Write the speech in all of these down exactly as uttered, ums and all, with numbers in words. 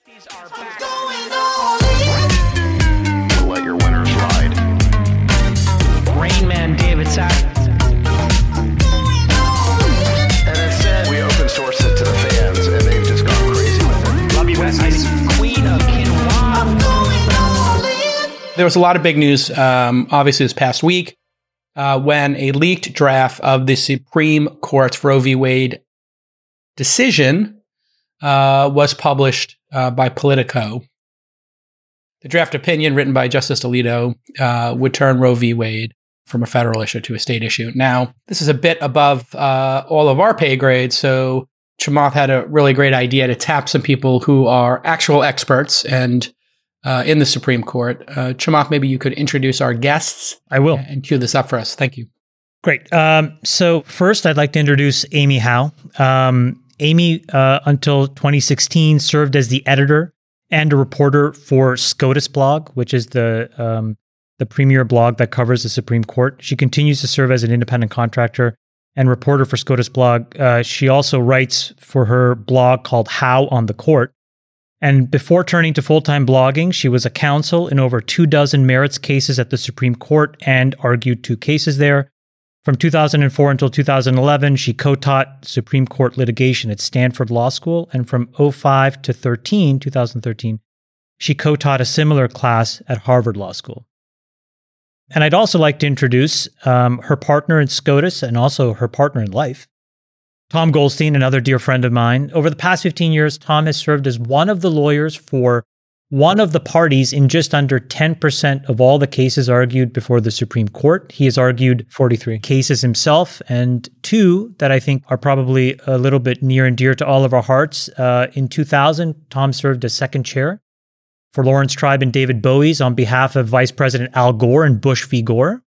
These are back. Let your winners ride. Rain Man David Sack. And it said we open source it to the fans, and they've just gone crazy with it. Love you, Wes. Queen of Kinwah. There was a lot of big news, um, obviously, this past week uh, when a leaked draft of the Supreme Court's Roe v. Wade decision uh, was published uh, by Politico. The draft opinion written by Justice Alito uh, would turn Roe v. Wade from a federal issue to a state issue. Now, this is a bit above uh, all of our pay grades, so Chamath had a really great idea to tap some people who are actual experts and uh, in the Supreme Court. Uh, Chamath, maybe you could introduce our guests. I will. And cue this up for us. Thank you. Great. Um, so first, I'd like to introduce Amy Howe. Um, Amy, uh, until twenty sixteen, served as the editor and a reporter for SCOTUS blog, which is the um, the premier blog that covers the Supreme Court. She continues to serve as an independent contractor and reporter for SCOTUS blog. Uh, she also writes for her blog called Howe on the Court. And before turning to full-time blogging, she was a counsel in over two dozen merits cases at the Supreme Court and argued two cases there. From two thousand four until two thousand eleven, she co-taught Supreme Court litigation at Stanford Law School. And from oh five to thirteen, two thousand thirteen, she co-taught a similar class at Harvard Law School. And I'd also like to introduce um, her partner in SCOTUS and also her partner in life, Tom Goldstein, another dear friend of mine. Over the past fifteen years, Tom has served as one of the lawyers for one of the parties in just under ten percent of all the cases argued before the Supreme Court. He has argued forty-three cases himself, and two that I think are probably a little bit near and dear to all of our hearts. Uh, in two thousand, Tom served as second chair for Lawrence Tribe and David Bowie's on behalf of Vice President Al Gore and Bush v. Gore.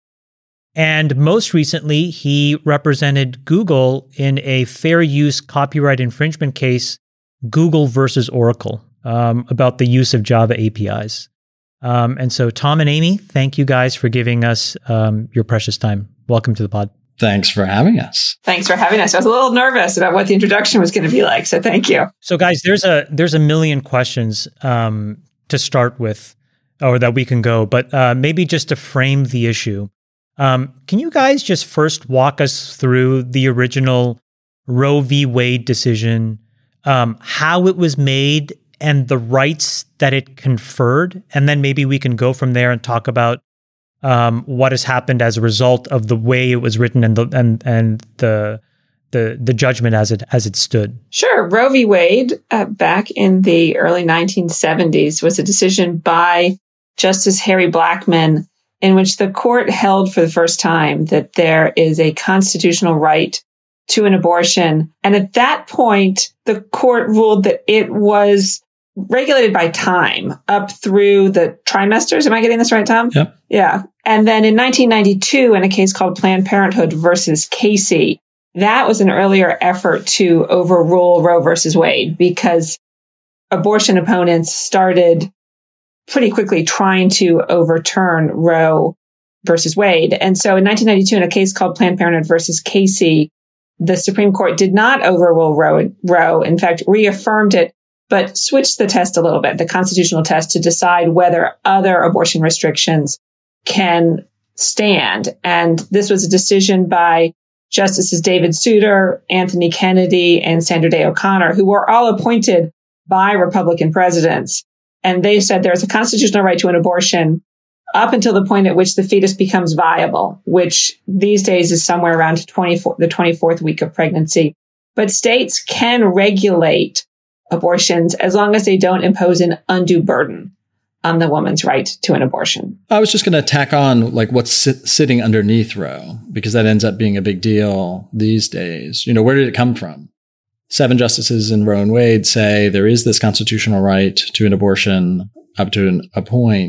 And most recently, he represented Google in a fair use copyright infringement case, Google versus Oracle, um, about the use of Java A P Is. Um, and so, Tom and Amy, thank you guys for giving us um, your precious time. Welcome to the pod. Thanks for having us. Thanks for having us. I was a little nervous about what the introduction was going to be like, so thank you. So, guys, there's a there's a million questions um, to start with, or that we can go, but uh, maybe just to frame the issue. Um, can you guys just first walk us through the original Roe v. Wade decision, um, how it was made, and the rights that it conferred? And then maybe we can go from there and talk about um, what has happened as a result of the way it was written and the and and the the the judgment as it as it stood. Sure. Roe v. Wade, uh, back in the early nineteen seventies, was a decision by Justice Harry Blackmun, in which the court held for the first time that there is a constitutional right to an abortion. And at that point, the court ruled that it was regulated by time up through the trimesters. Am I getting this right, Tom? Yep. Yeah. And then in nineteen ninety-two, in a case called Planned Parenthood versus Casey, that was an earlier effort to overrule Roe versus Wade, because abortion opponents started pretty quickly trying to overturn Roe versus Wade. And so in nineteen ninety-two, in a case called Planned Parenthood versus Casey, the Supreme Court did not overrule Roe, Roe, in fact, reaffirmed it, but switched the test a little bit, the constitutional test, to decide whether other abortion restrictions can stand. And this was a decision by Justices David Souter, Anthony Kennedy, and Sandra Day O'Connor, who were all appointed by Republican presidents. And they said there's a constitutional right to an abortion up until the point at which the fetus becomes viable, which these days is somewhere around twenty-four, the twenty-fourth week of pregnancy. But states can regulate abortions as long as they don't impose an undue burden on the woman's right to an abortion. I was just going to tack on like what's sit- sitting underneath Roe, because that ends up being a big deal these days. You know, where did it come from? Seven justices in Roe and Wade say there is this constitutional right to an abortion up to an, a point.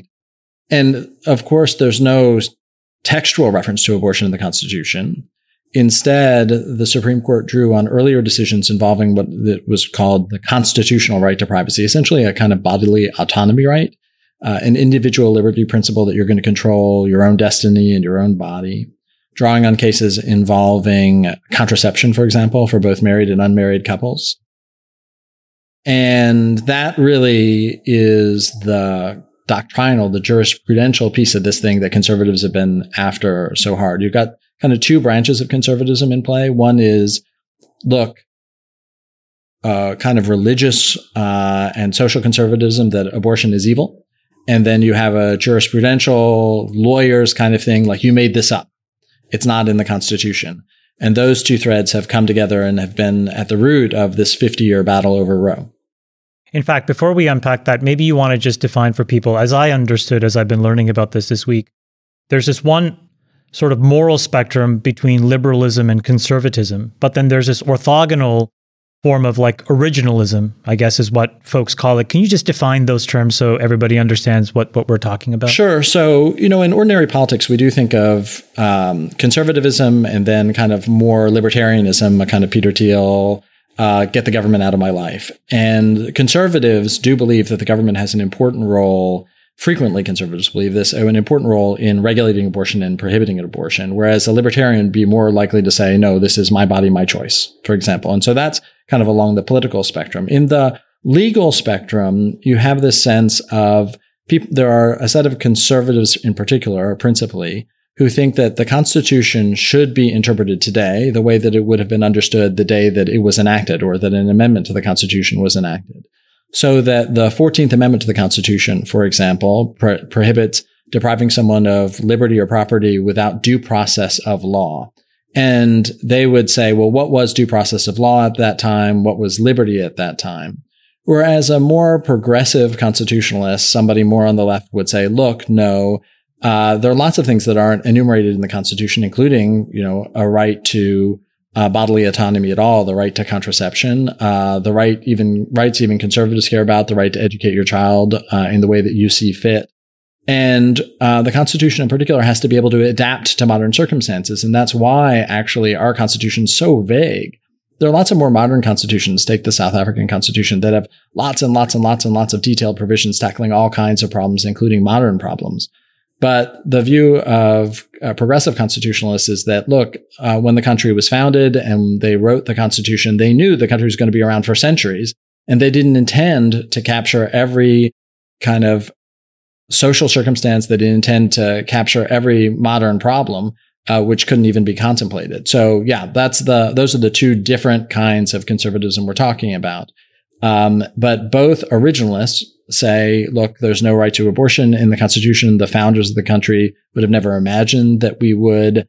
And of course, there's no textual reference to abortion in the Constitution. Instead, the Supreme Court drew on earlier decisions involving what was called the constitutional right to privacy, essentially a kind of bodily autonomy right, uh, an individual liberty principle that you're going to control your own destiny and your own body. Drawing on cases involving contraception, for example, for both married and unmarried couples. And that really is the doctrinal, the jurisprudential piece of this thing that conservatives have been after so hard. You've got kind of two branches of conservatism in play. One is, look, uh, kind of religious uh, and social conservatism that abortion is evil. And then you have a jurisprudential lawyers kind of thing, like you made this up. It's not in the Constitution. And those two threads have come together and have been at the root of this fifty-year battle over Roe. In fact, before we unpack that, maybe you want to just define for people, as I understood, as I've been learning about this this week, there's this one sort of moral spectrum between liberalism and conservatism, but then there's this orthogonal form of like originalism, I guess is what folks call it. Can you just define those terms so everybody understands what, what we're talking about? Sure. So, you know, in ordinary politics, we do think of um, conservatism and then kind of more libertarianism, a kind of Peter Thiel, uh, get the government out of my life. And conservatives do believe that the government has an important role. Frequently, conservatives believe this, an important role in regulating abortion and prohibiting abortion, whereas a libertarian would be more likely to say, no, this is my body, my choice, for example. And so that's kind of along the political spectrum. In the legal spectrum, you have this sense of people, there are a set of conservatives in particular, or principally, who think that the Constitution should be interpreted today the way that it would have been understood the day that it was enacted or that an amendment to the Constitution was enacted. So that the fourteenth Amendment to the Constitution, for example, pro- prohibits depriving someone of liberty or property without due process of law. And they would say, well, what was due process of law at that time? What was liberty at that time? Whereas a more progressive constitutionalist, somebody more on the left, would say, look, no, uh, there are lots of things that aren't enumerated in the Constitution, including, you know, a right to Uh, bodily autonomy at all, the right to contraception, uh, the right, even rights even conservatives care about, the right to educate your child uh, in the way that you see fit. And uh, the Constitution in particular has to be able to adapt to modern circumstances. And that's why actually our Constitution is so vague. There are lots of more modern constitutions, take the South African Constitution, that have lots and lots and lots and lots of detailed provisions tackling all kinds of problems, including modern problems. But the view of uh, progressive constitutionalists is that, look, uh, when the country was founded and they wrote the Constitution, they knew the country was going to be around for centuries, and they didn't intend to capture every kind of social circumstance. They didn't intend to capture every modern problem, uh, which couldn't even be contemplated. So, yeah, that's the those are the two different kinds of conservatism we're talking about. Um, but both originalists say, look, there's no right to abortion in the Constitution. The founders of the country would have never imagined that we would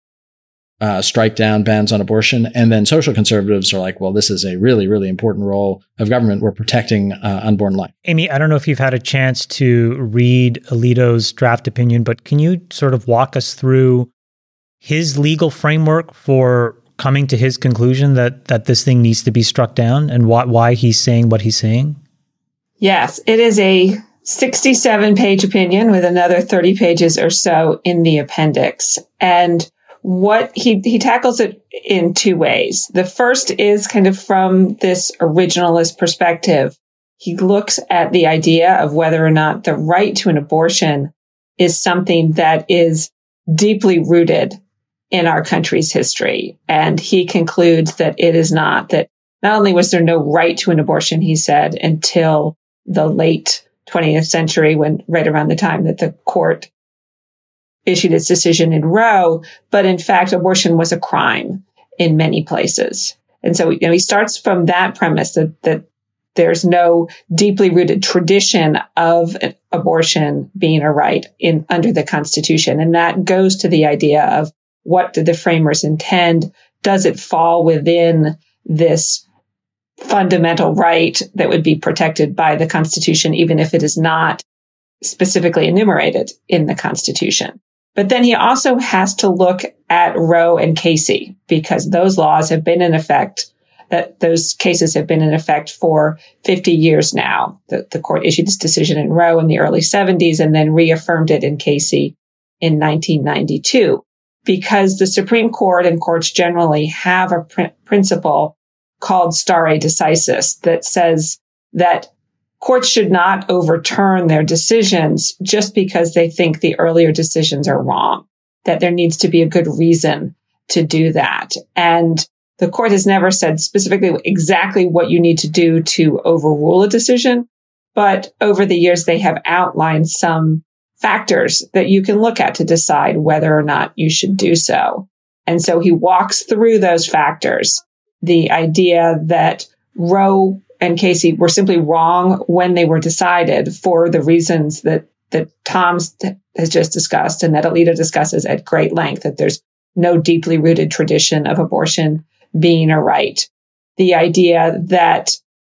uh, strike down bans on abortion. And then social conservatives are like, well, this is a really, really important role of government. We're protecting uh, unborn life. Amy, I don't know if you've had a chance to read Alito's draft opinion, but can you sort of walk us through his legal framework for coming to his conclusion that that this thing needs to be struck down and why, why he's saying what he's saying? Yes, it is a sixty-seven page opinion with another thirty pages or so in the appendix. And what he, he tackles it in two ways. The first is kind of from this originalist perspective. He looks at the idea of whether or not the right to an abortion is something that is deeply rooted in our country's history. And he concludes that it is not, that not only was there no right to an abortion, he said, until the late twentieth century, when right around the time that the court issued its decision in Roe, but in fact, abortion was a crime in many places. And so, you know, he starts from that premise that, that there's no deeply rooted tradition of abortion being a right in under the Constitution. And that goes to the idea of what did the framers intend? Does it fall within this fundamental right that would be protected by the Constitution, even if it is not specifically enumerated in the Constitution? But then he also has to look at Roe and Casey, because those laws have been in effect, that those cases have been in effect for fifty years now. The, the court issued this decision in Roe in the early seventies and then reaffirmed it in Casey in nineteen ninety-two, because the Supreme Court and courts generally have a pr- principle called stare decisis that says that courts should not overturn their decisions just because they think the earlier decisions are wrong, that there needs to be a good reason to do that. And The court has never said specifically exactly what you need to do to overrule a decision, but over the years, they have outlined some factors that you can look at to decide whether or not you should do so. And so he walks through those factors. The idea that Roe and Casey were simply wrong when they were decided for the reasons that, that Tom has just discussed and that Alito discusses at great length, that there's no deeply rooted tradition of abortion being a right. The idea that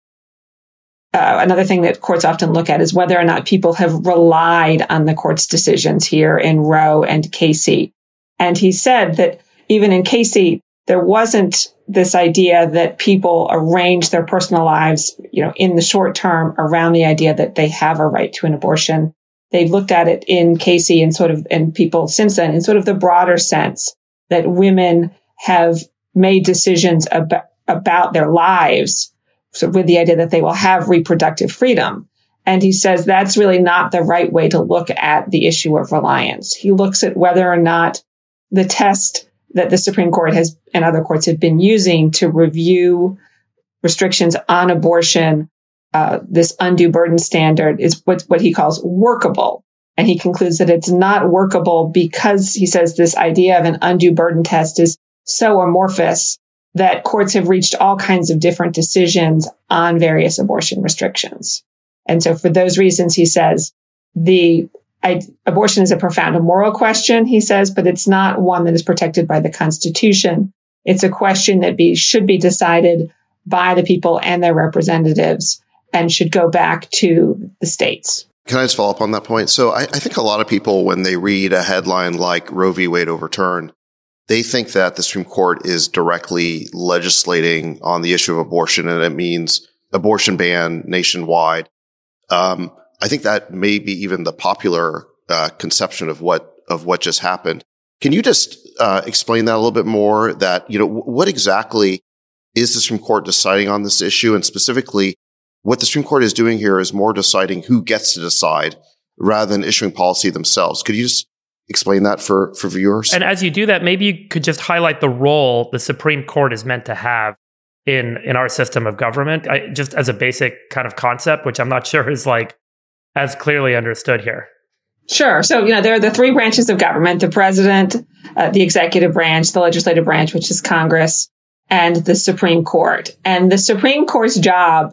uh, another thing that courts often look at is whether or not people have relied on the court's decisions here in Roe and Casey. And he said that even in Casey, there wasn't this idea that people arrange their personal lives, you know, in the short term around the idea that they have a right to an abortion. They've looked at it in Casey and sort of, and people since then in sort of the broader sense that women have made decisions about, about their lives, so with the idea that they will have reproductive freedom. And he says that's really not the right way to look at the issue of reliance. He looks at whether or not the test that the Supreme Court has and other courts have been using to review restrictions on abortion, uh, this undue burden standard, is what, what he calls workable. And he concludes that it's not workable because, he says, this idea of an undue burden test is so amorphous that courts have reached all kinds of different decisions on various abortion restrictions. And so for those reasons, he says, the I, abortion is a profound moral question, he says, but it's not one that is protected by the Constitution. It's a question that be, should be decided by the people and their representatives and should go back to the states. Can I just follow up on that point? So I, I think a lot of people, when they read a headline like Roe v. Wade overturned, they think that the Supreme Court is directly legislating on the issue of abortion, and it means abortion ban nationwide. Um, I think that may be even the popular uh, conception of what of what just happened. Can you just uh, explain that a little bit more? That, you know, what exactly is the Supreme Court deciding on this issue, and specifically, what the Supreme Court is doing here is more deciding who gets to decide rather than issuing policy themselves. Could you just explain that for, for viewers? And as you do that, maybe you could just highlight the role the Supreme Court is meant to have in, in our system of government, I, just as a basic kind of concept, which I'm not sure is like as clearly understood here. Sure. So, you know, there are the three branches of government: the president, uh, the executive branch, the legislative branch, which is Congress, and the Supreme Court. And the Supreme Court's job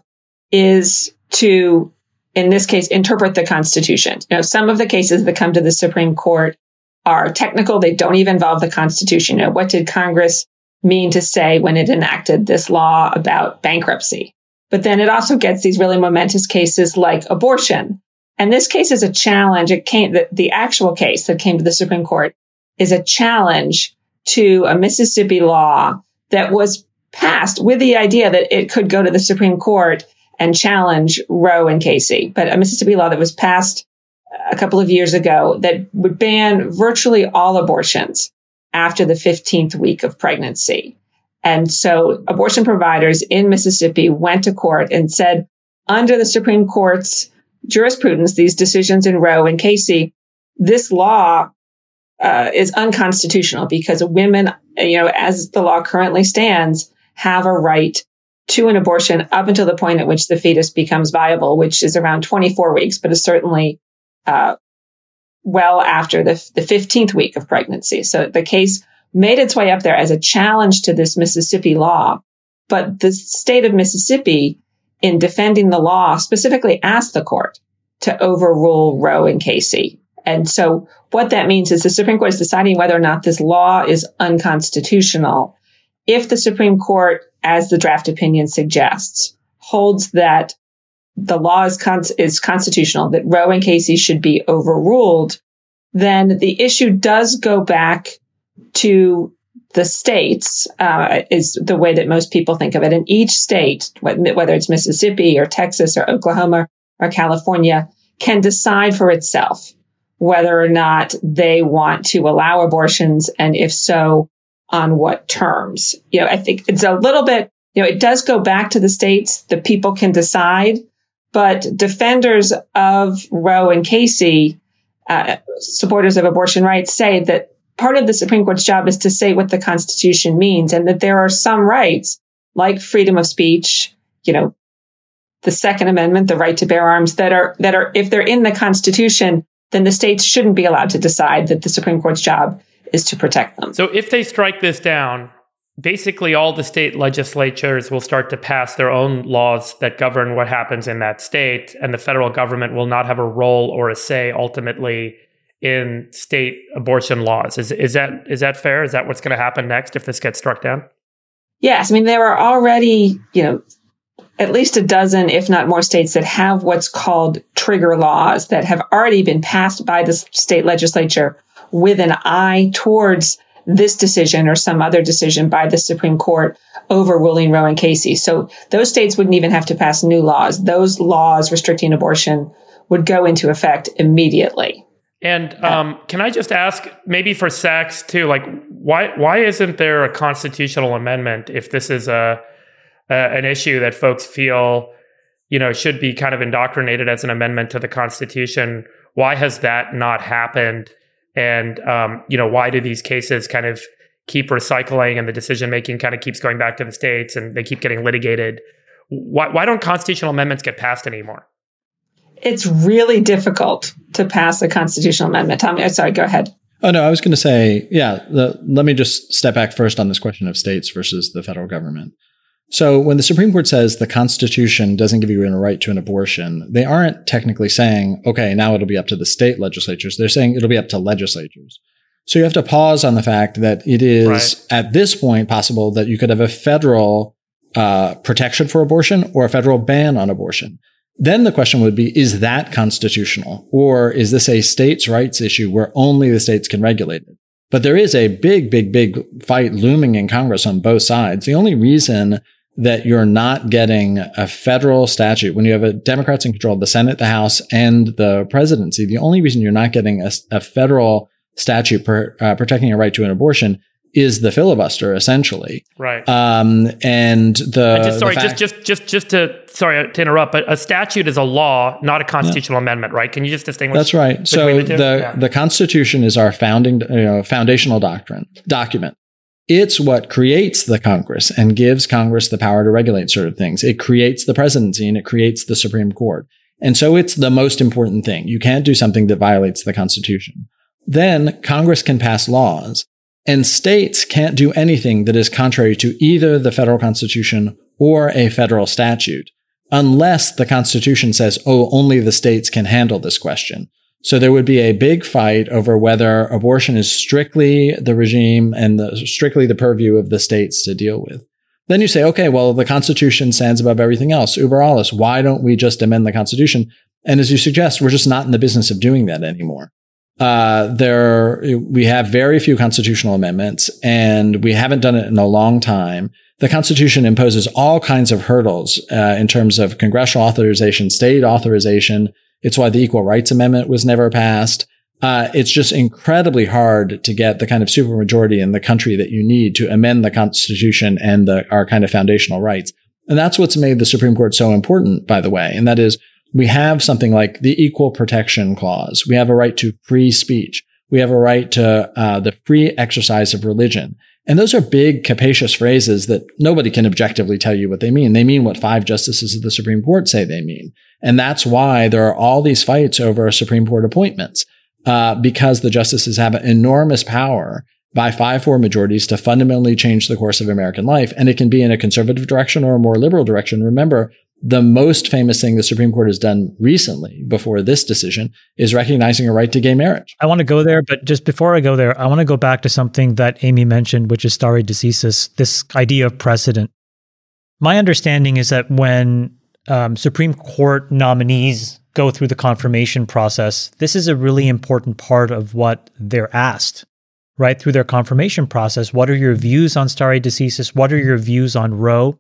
is to, in this case, interpret the Constitution. You know, some of the cases that come to the Supreme Court are technical. They don't even involve the Constitution. You know, what did Congress mean to say when it enacted this law about bankruptcy? But then it also gets these really momentous cases like abortion. And this case is a challenge. It came, the, the actual case that came to the Supreme Court is a challenge to a Mississippi law that was passed with the idea that it could go to the Supreme Court and challenge Roe and Casey, but a Mississippi law that was passed a couple of years ago that would ban virtually all abortions after the fifteenth week of pregnancy. And so abortion providers in Mississippi went to court and said, under the Supreme Court's jurisprudence, these decisions in Roe and Casey, this law uh, is unconstitutional because women, you know, as the law currently stands, have a right to an abortion up until the point at which the fetus becomes viable, which is around twenty-four weeks, but is certainly uh, well after the, the fifteenth week of pregnancy. So the case made its way up there as a challenge to this Mississippi law. But the state of Mississippi, in defending the law, specifically asked the court to overrule Roe and Casey. And so what that means is the Supreme Court is deciding whether or not this law is unconstitutional. If the Supreme Court, as the draft opinion suggests, holds that the law is, con- is constitutional, that Roe and Casey should be overruled, then the issue does go back to the states, uh, is the way that most people think of it. And each state, whether it's Mississippi or Texas or Oklahoma or California, can decide for itself whether or not they want to allow abortions, and if so, on what terms. You know, I think it's a little bit, you know, it does go back to the states. The people can decide, but defenders of Roe and Casey, uh, supporters of abortion rights, say that part of the Supreme Court's job is to say what the Constitution means, and that there are some rights, like freedom of speech, you know, the Second Amendment, the right to bear arms, that are, that are, if they're in the Constitution, then the states shouldn't be allowed to decide that the Supreme Court's job is to protect them. So if they strike this down, basically all the state legislatures will start to pass their own laws that govern what happens in that state, and the federal government will not have a role or a say ultimately in state abortion laws. Is is that is that fair? Is that what's going to happen next if this gets struck down? Yes. I mean, there are already, you know, at least a dozen, if not more, states that have what's called trigger laws that have already been passed by the state legislature with an eye towards this decision or some other decision by the Supreme Court overruling Roe and Casey. So those states wouldn't even have to pass new laws. Those laws restricting abortion would go into effect immediately. And um, can I just ask, maybe for Sachs too, like why why isn't there a constitutional amendment if this is a, a an issue that folks feel, you know, should be kind of indoctrinated as an amendment to the Constitution? Why has that not happened? And um, you know, why do these cases kind of keep recycling, and the decision making kind of keeps going back to the states, and they keep getting litigated? Why why don't constitutional amendments get passed anymore? It's really difficult to pass a constitutional amendment. Tommy, sorry, go ahead. Oh, no, I was going to say, yeah, the, let me just step back first on this question of states versus the federal government. So when the Supreme Court says the Constitution doesn't give you a right to an abortion, they aren't technically saying, okay, now it'll be up to the state legislatures. They're saying it'll be up to legislatures. So you have to pause on the fact that it is right. At this point possible that you could have a federal uh, protection for abortion or a federal ban on abortion. Then the question would be, is that constitutional? Or is this a states' rights issue where only the states can regulate it? But there is a big, big, big fight looming in Congress on both sides. The only reason that you're not getting a federal statute when you have a Democrats in control of the Senate, the House, and the presidency, the only reason you're not getting a, a federal statute per, uh, protecting a right to an abortion is the filibuster, essentially. Right. Um, and the and just sorry, the fact- just just just just to sorry to interrupt, but a statute is a law, not a constitutional yeah. amendment, right? Can you just distinguish? That's right. So the the, yeah. the Constitution is our founding, you know, foundational doctrine document. It's what creates the Congress and gives Congress the power to regulate certain things. It creates the presidency and it creates the Supreme Court. And so it's the most important thing. You can't do something that violates the Constitution. Then Congress can pass laws. And states can't do anything that is contrary to either the federal Constitution or a federal statute, unless the Constitution says, oh, only the states can handle this question. So there would be a big fight over whether abortion is strictly the regime and the, strictly the purview of the states to deal with. Then you say, okay, well, the Constitution stands above everything else. Uber alles, why don't we just amend the Constitution? And as you suggest, we're just not in the business of doing that anymore. Uh, there, we have very few constitutional amendments, and we haven't done it in a long time. The Constitution imposes all kinds of hurdles uh, in terms of congressional authorization, state authorization. It's why the Equal Rights Amendment was never passed. Uh, it's just incredibly hard to get the kind of supermajority in the country that you need to amend the Constitution and the, our kind of foundational rights. And that's what's made the Supreme Court so important, by the way, and that is we have something like the Equal Protection Clause. We have a right to free speech. We have a right to uh, the free exercise of religion. And those are big, capacious phrases that nobody can objectively tell you what they mean. They mean what five justices of the Supreme Court say they mean. And that's why there are all these fights over Supreme Court appointments, uh, because the justices have enormous power by five four majorities to fundamentally change the course of American life. And it can be in a conservative direction or a more liberal direction. Remember, the most famous thing the Supreme Court has done recently before this decision is recognizing a right to gay marriage. I want to go there, but just before I go there, I want to go back to something that Amy mentioned, which is stare decisis, this idea of precedent. My understanding is that when um, Supreme Court nominees go through the confirmation process, this is a really important part of what they're asked, right? Through their confirmation process, what are your views on stare decisis? What are your views on Roe?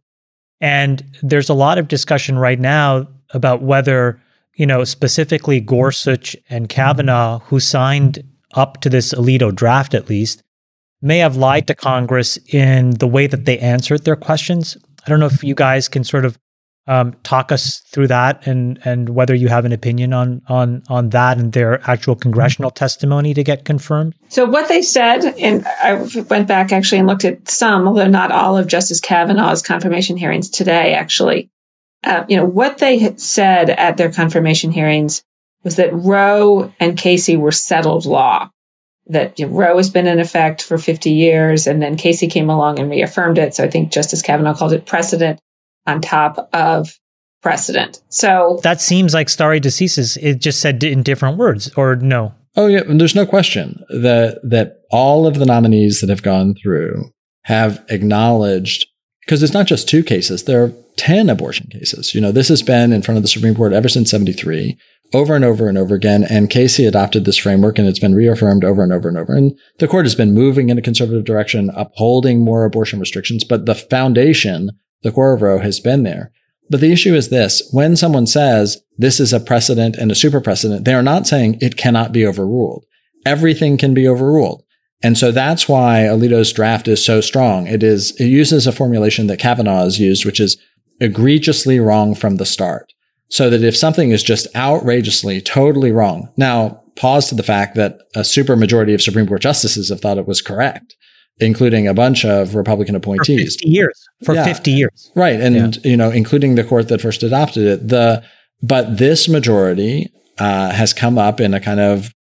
And there's a lot of discussion right now about whether, you know, specifically Gorsuch and Kavanaugh, who signed up to this Alito draft at least, may have lied to Congress in the way that they answered their questions. I don't know if you guys can sort of um, talk us through that and and whether you have an opinion on on on that and their actual congressional testimony to get confirmed? So what they said, and I went back actually and looked at some, although not all of Justice Kavanaugh's confirmation hearings today, actually. Uh, you know, what they had said at their confirmation hearings was that Roe and Casey were settled law. That you know, Roe has been in effect for fifty years, and then Casey came along and reaffirmed it. So I think Justice Kavanaugh called it precedent on top of precedent. So that seems like stare decisis. It just said in different words, or no? Oh yeah, and there's no question that that all of the nominees that have gone through have acknowledged, because it's not just two cases, there are ten abortion cases. You know, this has been in front of the Supreme Court ever since seventy-three. Over and over and over again. And Casey adopted this framework and it's been reaffirmed over and over and over. And the court has been moving in a conservative direction, upholding more abortion restrictions. But the foundation, the core of Roe, has been there. But the issue is this. When someone says this is a precedent and a super precedent, they are not saying it cannot be overruled. Everything can be overruled. And so that's why Alito's draft is so strong. It is, it uses a formulation that Kavanaugh has used, which is egregiously wrong from the start. So that if something is just outrageously, totally wrong, now pause to the fact that a super majority of Supreme Court justices have thought it was correct, including a bunch of Republican appointees. For fifty years. For yeah. fifty years. Right. And, yeah. you know, including the court that first adopted it. The, but this majority uh, has come up in a kind of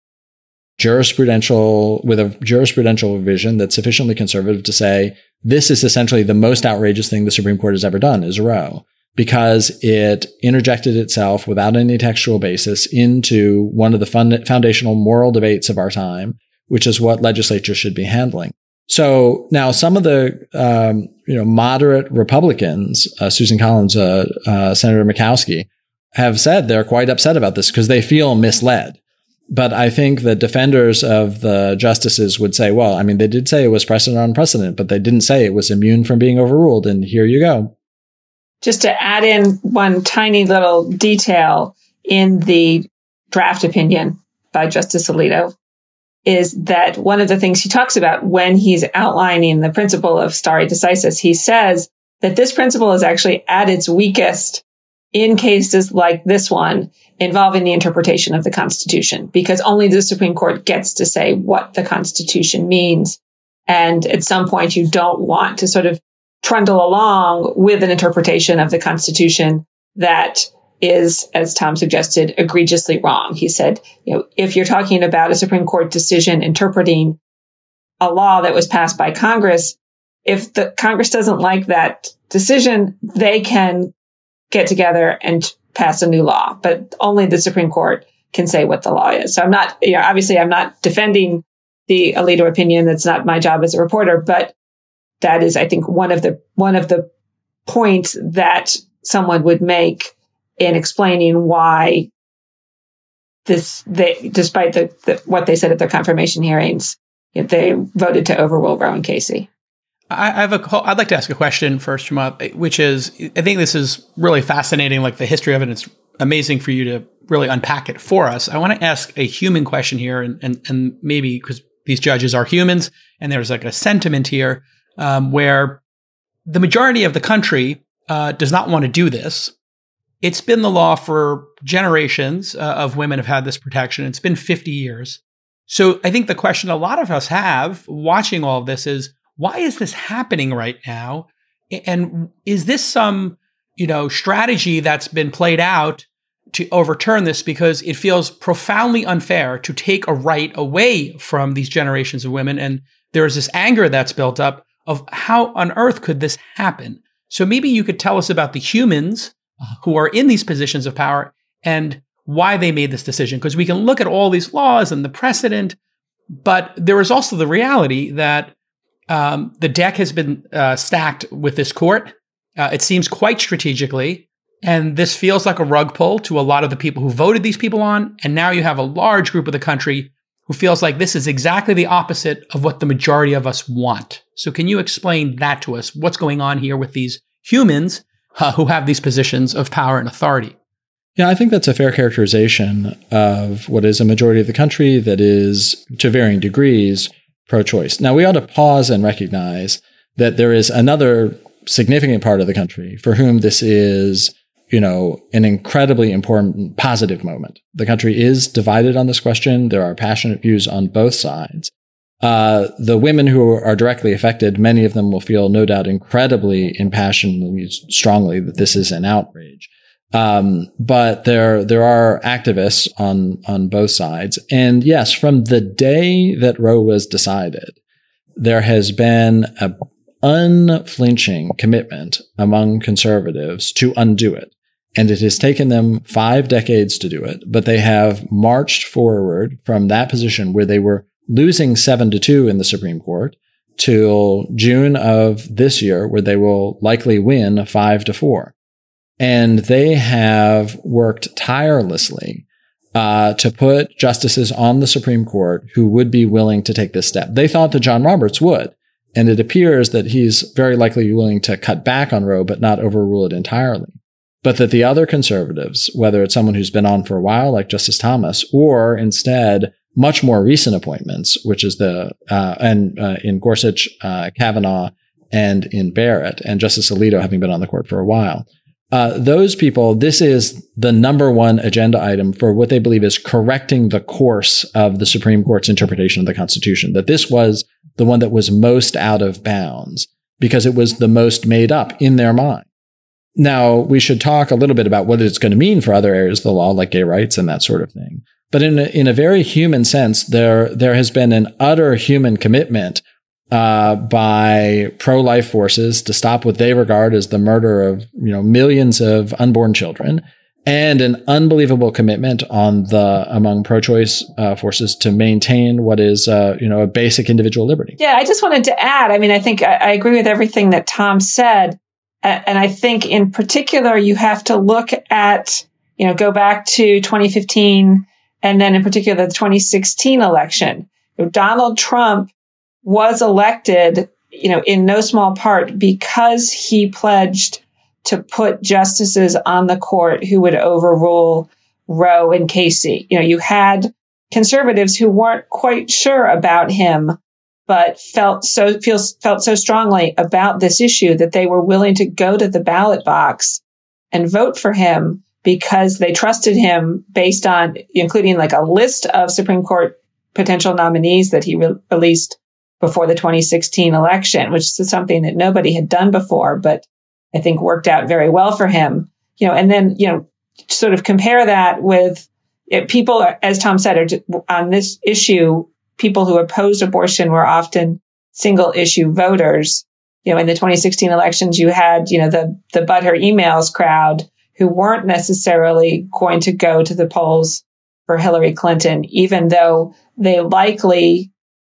jurisprudential, with a jurisprudential vision that's sufficiently conservative to say, this is essentially the most outrageous thing the Supreme Court has ever done, is Roe. Because it interjected itself without any textual basis into one of the fund- foundational moral debates of our time, which is what legislatures should be handling. So now some of the, um, you know, moderate Republicans, uh, Susan Collins, uh, uh, Senator Murkowski, have said they're quite upset about this because they feel misled. But I think the defenders of the justices would say, well, I mean, they did say it was precedent on precedent, but they didn't say it was immune from being overruled. And here you go. Just to add in one tiny little detail in the draft opinion by Justice Alito is that one of the things he talks about when he's outlining the principle of stare decisis, he says that this principle is actually at its weakest in cases like this one involving the interpretation of the Constitution, because only the Supreme Court gets to say what the Constitution means. And at some point, you don't want to sort of trundle along with an interpretation of the Constitution that is, as Tom suggested, egregiously wrong. He said, you know, if you're talking about a Supreme Court decision interpreting a law that was passed by Congress, if the Congress doesn't like that decision, they can get together and pass a new law, but only the Supreme Court can say what the law is. So I'm not, you know, obviously I'm not defending the Alito opinion. That's not my job as a reporter, but that is, I think, one of the one of the points that someone would make in explaining why this, they, despite the, the what they said at their confirmation hearings, they voted to overrule Roe and Casey. I have a. I'd like to ask a question first, Chamath, which is, I think this is really fascinating. Like the history of it, it's amazing for you to really unpack it for us. I want to ask a human question here, and and and maybe because these judges are humans, and there's like a sentiment here. Um, where the majority of the country uh, does not want to do this. It's been the law for generations uh, of women have had this protection. It's been fifty years. So I think the question a lot of us have watching all of this is, why is this happening right now? And is this some, you know, strategy that's been played out to overturn this because it feels profoundly unfair to take a right away from these generations of women? And there is this anger that's built up of how on earth could this happen? So maybe you could tell us about the humans who are in these positions of power and why they made this decision. Because we can look at all these laws and the precedent, but there is also the reality that um, the deck has been uh, stacked with this court. Uh, it seems quite strategically, and this feels like a rug pull to a lot of the people who voted these people on. And now you have a large group of the country who feels like this is exactly the opposite of what the majority of us want. So can you explain that to us? What's going on here with these humans uh, who have these positions of power and authority? Yeah, I think that's a fair characterization of what is a majority of the country that is, to varying degrees, pro-choice. Now, we ought to pause and recognize that there is another significant part of the country for whom this is you know, an incredibly important positive moment. The country is divided on this question. There are passionate views on both sides. Uh, the women who are directly affected, many of them will feel no doubt incredibly impassionedly strongly that this is an outrage. Um, but there, there are activists on, on both sides. And yes, from the day that Roe was decided, there has been an unflinching commitment among conservatives to undo it. And it has taken them five decades to do it, but they have marched forward from that position where they were losing seven to two in the Supreme Court till June of this year, where they will likely win five to four. And they have worked tirelessly uh, to put justices on the Supreme Court who would be willing to take this step. They thought that John Roberts would, and it appears that he's very likely willing to cut back on Roe, but not overrule it entirely. But that the other conservatives, whether it's someone who's been on for a while, like Justice Thomas, or instead much more recent appointments, which is the, uh, and, uh, in Gorsuch, uh, Kavanaugh, and in Barrett, and Justice Alito having been on the court for a while. Uh, those people, this is the number one agenda item for what they believe is correcting the course of the Supreme Court's interpretation of the Constitution, that this was the one that was most out of bounds because it was the most made up in their mind. Now, we should talk a little bit about what it's going to mean for other areas of the law, like gay rights and that sort of thing. But in a, in a very human sense, there, there has been an utter human commitment uh, by pro-life forces to stop what they regard as the murder of, you know, millions of unborn children, and an unbelievable commitment on the among pro-choice uh, forces to maintain what is, uh, you know, a basic individual liberty. Yeah, I just wanted to add. I mean, I think I, I agree with everything that Tom said. And I think in particular, you have to look at, you know, go back to twenty fifteen and then in particular the twenty sixteen election. Donald Trump was elected, you know, in no small part because he pledged to put justices on the court who would overrule Roe and Casey. You know, you had conservatives who weren't quite sure about him, but felt so feels felt so strongly about this issue that they were willing to go to the ballot box and vote for him because they trusted him based on, including like a list of Supreme Court potential nominees that he re- released before the twenty sixteen election, which is something that nobody had done before, but I think worked out very well for him. You know, and then, you know, sort of compare that with it, people, as Tom said, are just, on this issue, people who opposed abortion were often single issue voters. You know, in the twenty sixteen elections, you had, you know, the, the But Her Emails crowd who weren't necessarily going to go to the polls for Hillary Clinton, even though they likely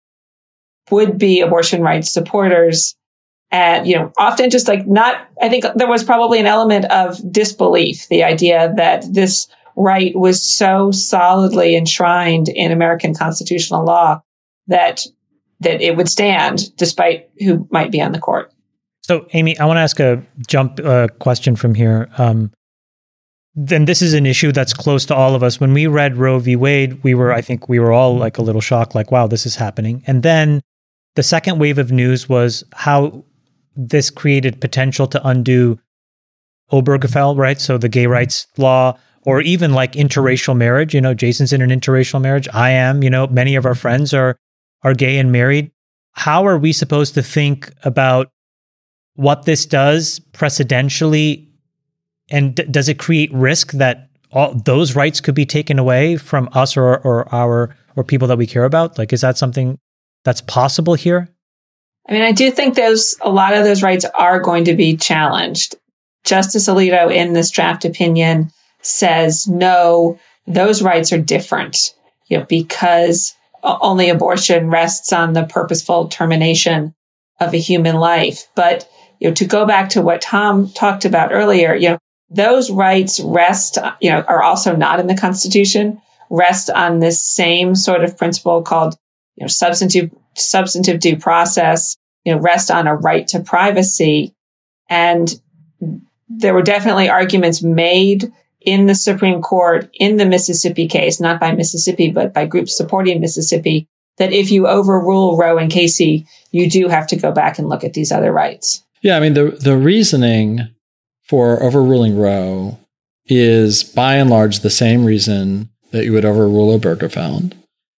would be abortion rights supporters. And, you know, often just like not, I think there was probably an element of disbelief, the idea that this right was so solidly enshrined in American constitutional law that that it would stand despite who might be on the court. So, Amy, I want to ask a jump uh, question from here. Um, then this is an issue that's close to all of us. When we read Roe v. Wade, we were, I think we were all like a little shocked, like, wow, this is happening. And then the second wave of news was how this created potential to undo Obergefell, right? So the gay rights law, or even like interracial marriage. You know, Jason's in an interracial marriage. I am, you know, many of our friends are are gay and married. How are we supposed to think about what this does precedentially? And d- does it create risk that all those rights could be taken away from us or, or our or people that we care about? Like, is that something that's possible here? I mean, I do think those a lot of those rights are going to be challenged. Justice Alito, in this draft opinion, says, no, those rights are different, you know, because only abortion rests on the purposeful termination of a human life. But, you know, to go back to what Tom talked about earlier, you know, those rights rest, you know, are also not in the Constitution, rest on this same sort of principle called, you know, substantive, substantive due process, you know, rest on a right to privacy. And there were definitely arguments made in the Supreme Court in the Mississippi case, not by Mississippi, but by groups supporting Mississippi, that if you overrule Roe and Casey, you do have to go back and look at these other rights. Yeah, I mean, the the reasoning for overruling Roe is by and large the same reason that you would overrule Obergefell.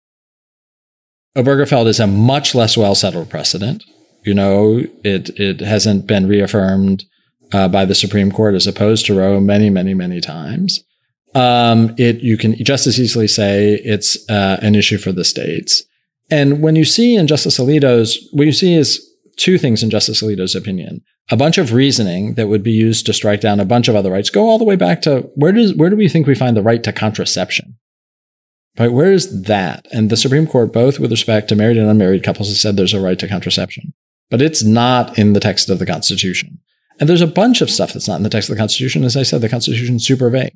Obergefell is a much less well-settled precedent. You know, it it hasn't been reaffirmed uh, by the Supreme Court as opposed to Roe many, many, many times. Um, it you can just as easily say it's uh, an issue for the states. And when you see in Justice Alito's, what you see is two things in Justice Alito's opinion: a bunch of reasoning that would be used to strike down a bunch of other rights. Go all the way back to where does where do we think we find the right to contraception? Right? Where is that? And the Supreme Court, both with respect to married and unmarried couples, has said there's a right to contraception. But it's not in the text of the Constitution. And there's a bunch of stuff that's not in the text of the Constitution. As I said, the Constitution is super vague.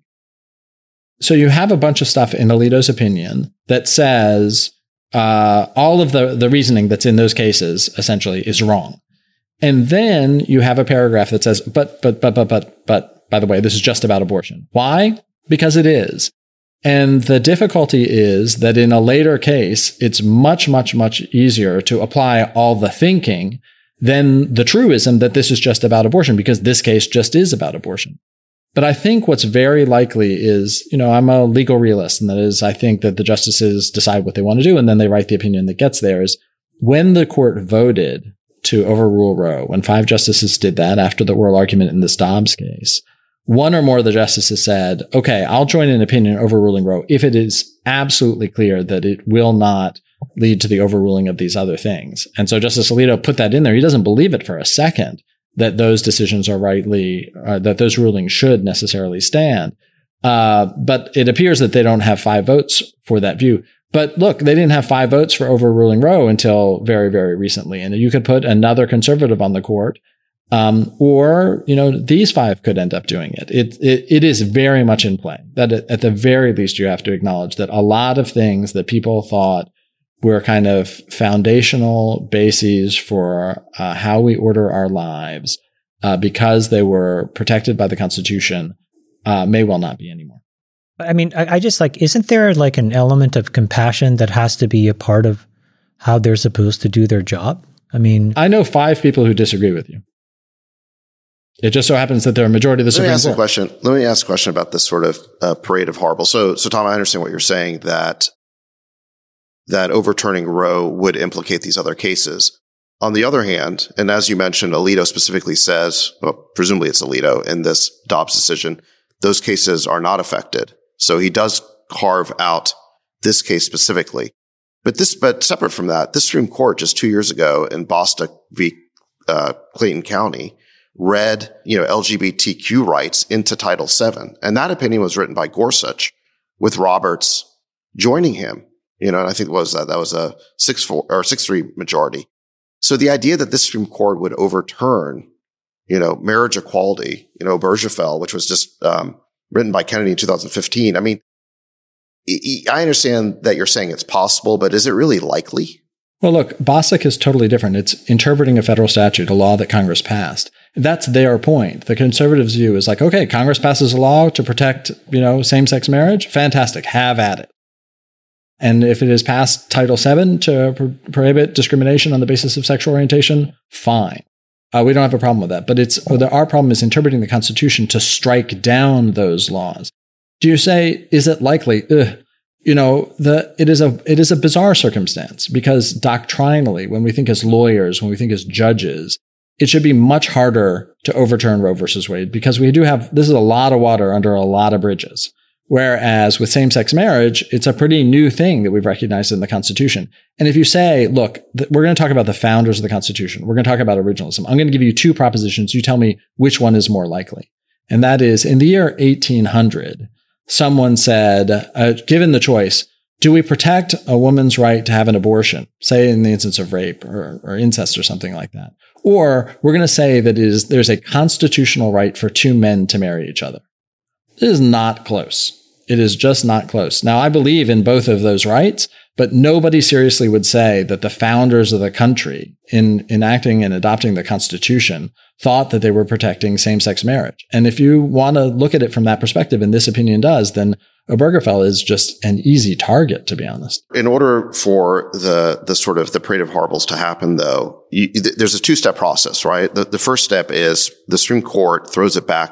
So you have a bunch of stuff in Alito's opinion that says uh, all of the, the reasoning that's in those cases essentially is wrong. And then you have a paragraph that says, but, but, but, but, but, but, by the way, this is just about abortion. Why? Because it is. And the difficulty is that in a later case, it's much, much, much easier to apply all the thinking than the truism that this is just about abortion, because this case just is about abortion. But I think what's very likely is, you know, I'm a legal realist, and that is, I think that the justices decide what they want to do, and then they write the opinion that gets there. Is when the court voted to overrule Roe, when five justices did that after the oral argument in this Dobbs case, one or more of the justices said, okay, I'll join an opinion overruling Roe if it is absolutely clear that it will not lead to the overruling of these other things. And so Justice Alito put that in there. He doesn't believe it for a second that those decisions are rightly, uh, that those rulings should necessarily stand. Uh, but it appears that they don't have five votes for that view. But look, they didn't have five votes for overruling Roe until very, very recently. And you could put another conservative on the court. Um, or, you know, these five could end up doing it. It, it, it is very much in play that at the very least, you have to acknowledge that a lot of things that people thought were kind of foundational bases for uh, how we order our lives, uh, because they were protected by the Constitution, uh, may well not be anymore. I mean, I, I just like, isn't there like an element of compassion that has to be a part of how they're supposed to do their job? I mean, I know five people who disagree with you. It just so happens that they're a majority of the Supreme Court. Let me ask a question. Let me ask a question about this sort of uh, parade of horrible. So, so Tom, I understand what you're saying, that that overturning Roe would implicate these other cases. On the other hand, and as you mentioned, Alito specifically says, well, presumably it's Alito in this Dobbs decision, those cases are not affected. So he does carve out this case specifically. But this, but separate from that, the Supreme Court just two years ago in Bostock v. Uh, Clayton County read, you know, L G B T Q rights into Title seven. And that opinion was written by Gorsuch with Roberts joining him. You know, and I think what was that? That was a six four or six three majority. So the idea that the Supreme Court would overturn, you know, marriage equality, you know, Obergefell, which was just um, written by Kennedy in two thousand fifteen. I mean, I understand that you're saying it's possible, but is it really likely? Well, look, Bostock is totally different. It's interpreting a federal statute, a law that Congress passed. That's their point. The conservatives' view is like, okay, Congress passes a law to protect, you know, same-sex marriage. Fantastic. Have at it. And if it has passed Title seven to pro- prohibit discrimination on the basis of sexual orientation, fine. Uh, we don't have a problem with that. But it's our problem is interpreting the Constitution to strike down those laws. Do you say, is it likely? Ugh. You know, the it is a it is a bizarre circumstance, because doctrinally, when we think as lawyers, when we think as judges, it should be much harder to overturn Roe versus Wade, because we do have, this is a lot of water under a lot of bridges. Whereas with same-sex marriage, it's a pretty new thing that we've recognized in the Constitution. And if you say, look, th- we're going to talk about the founders of the Constitution, we're going to talk about originalism, I'm going to give you two propositions. You tell me which one is more likely. And that is, in the year eighteen hundred, someone said, uh, given the choice, do we protect a woman's right to have an abortion, say in the instance of rape or, or incest or something like that? Or we're going to say that it is, there's a constitutional right for two men to marry each other. It is not close. It is just not close. Now, I believe in both of those rights, but nobody seriously would say that the founders of the country, in enacting and adopting the Constitution, thought that they were protecting same-sex marriage. And if you want to look at it from that perspective, and this opinion does, then Obergefell is just an easy target, to be honest. In order for the the sort of the parade of horribles to happen, though, you, there's a two-step process, right? The, the first step is the Supreme Court throws it back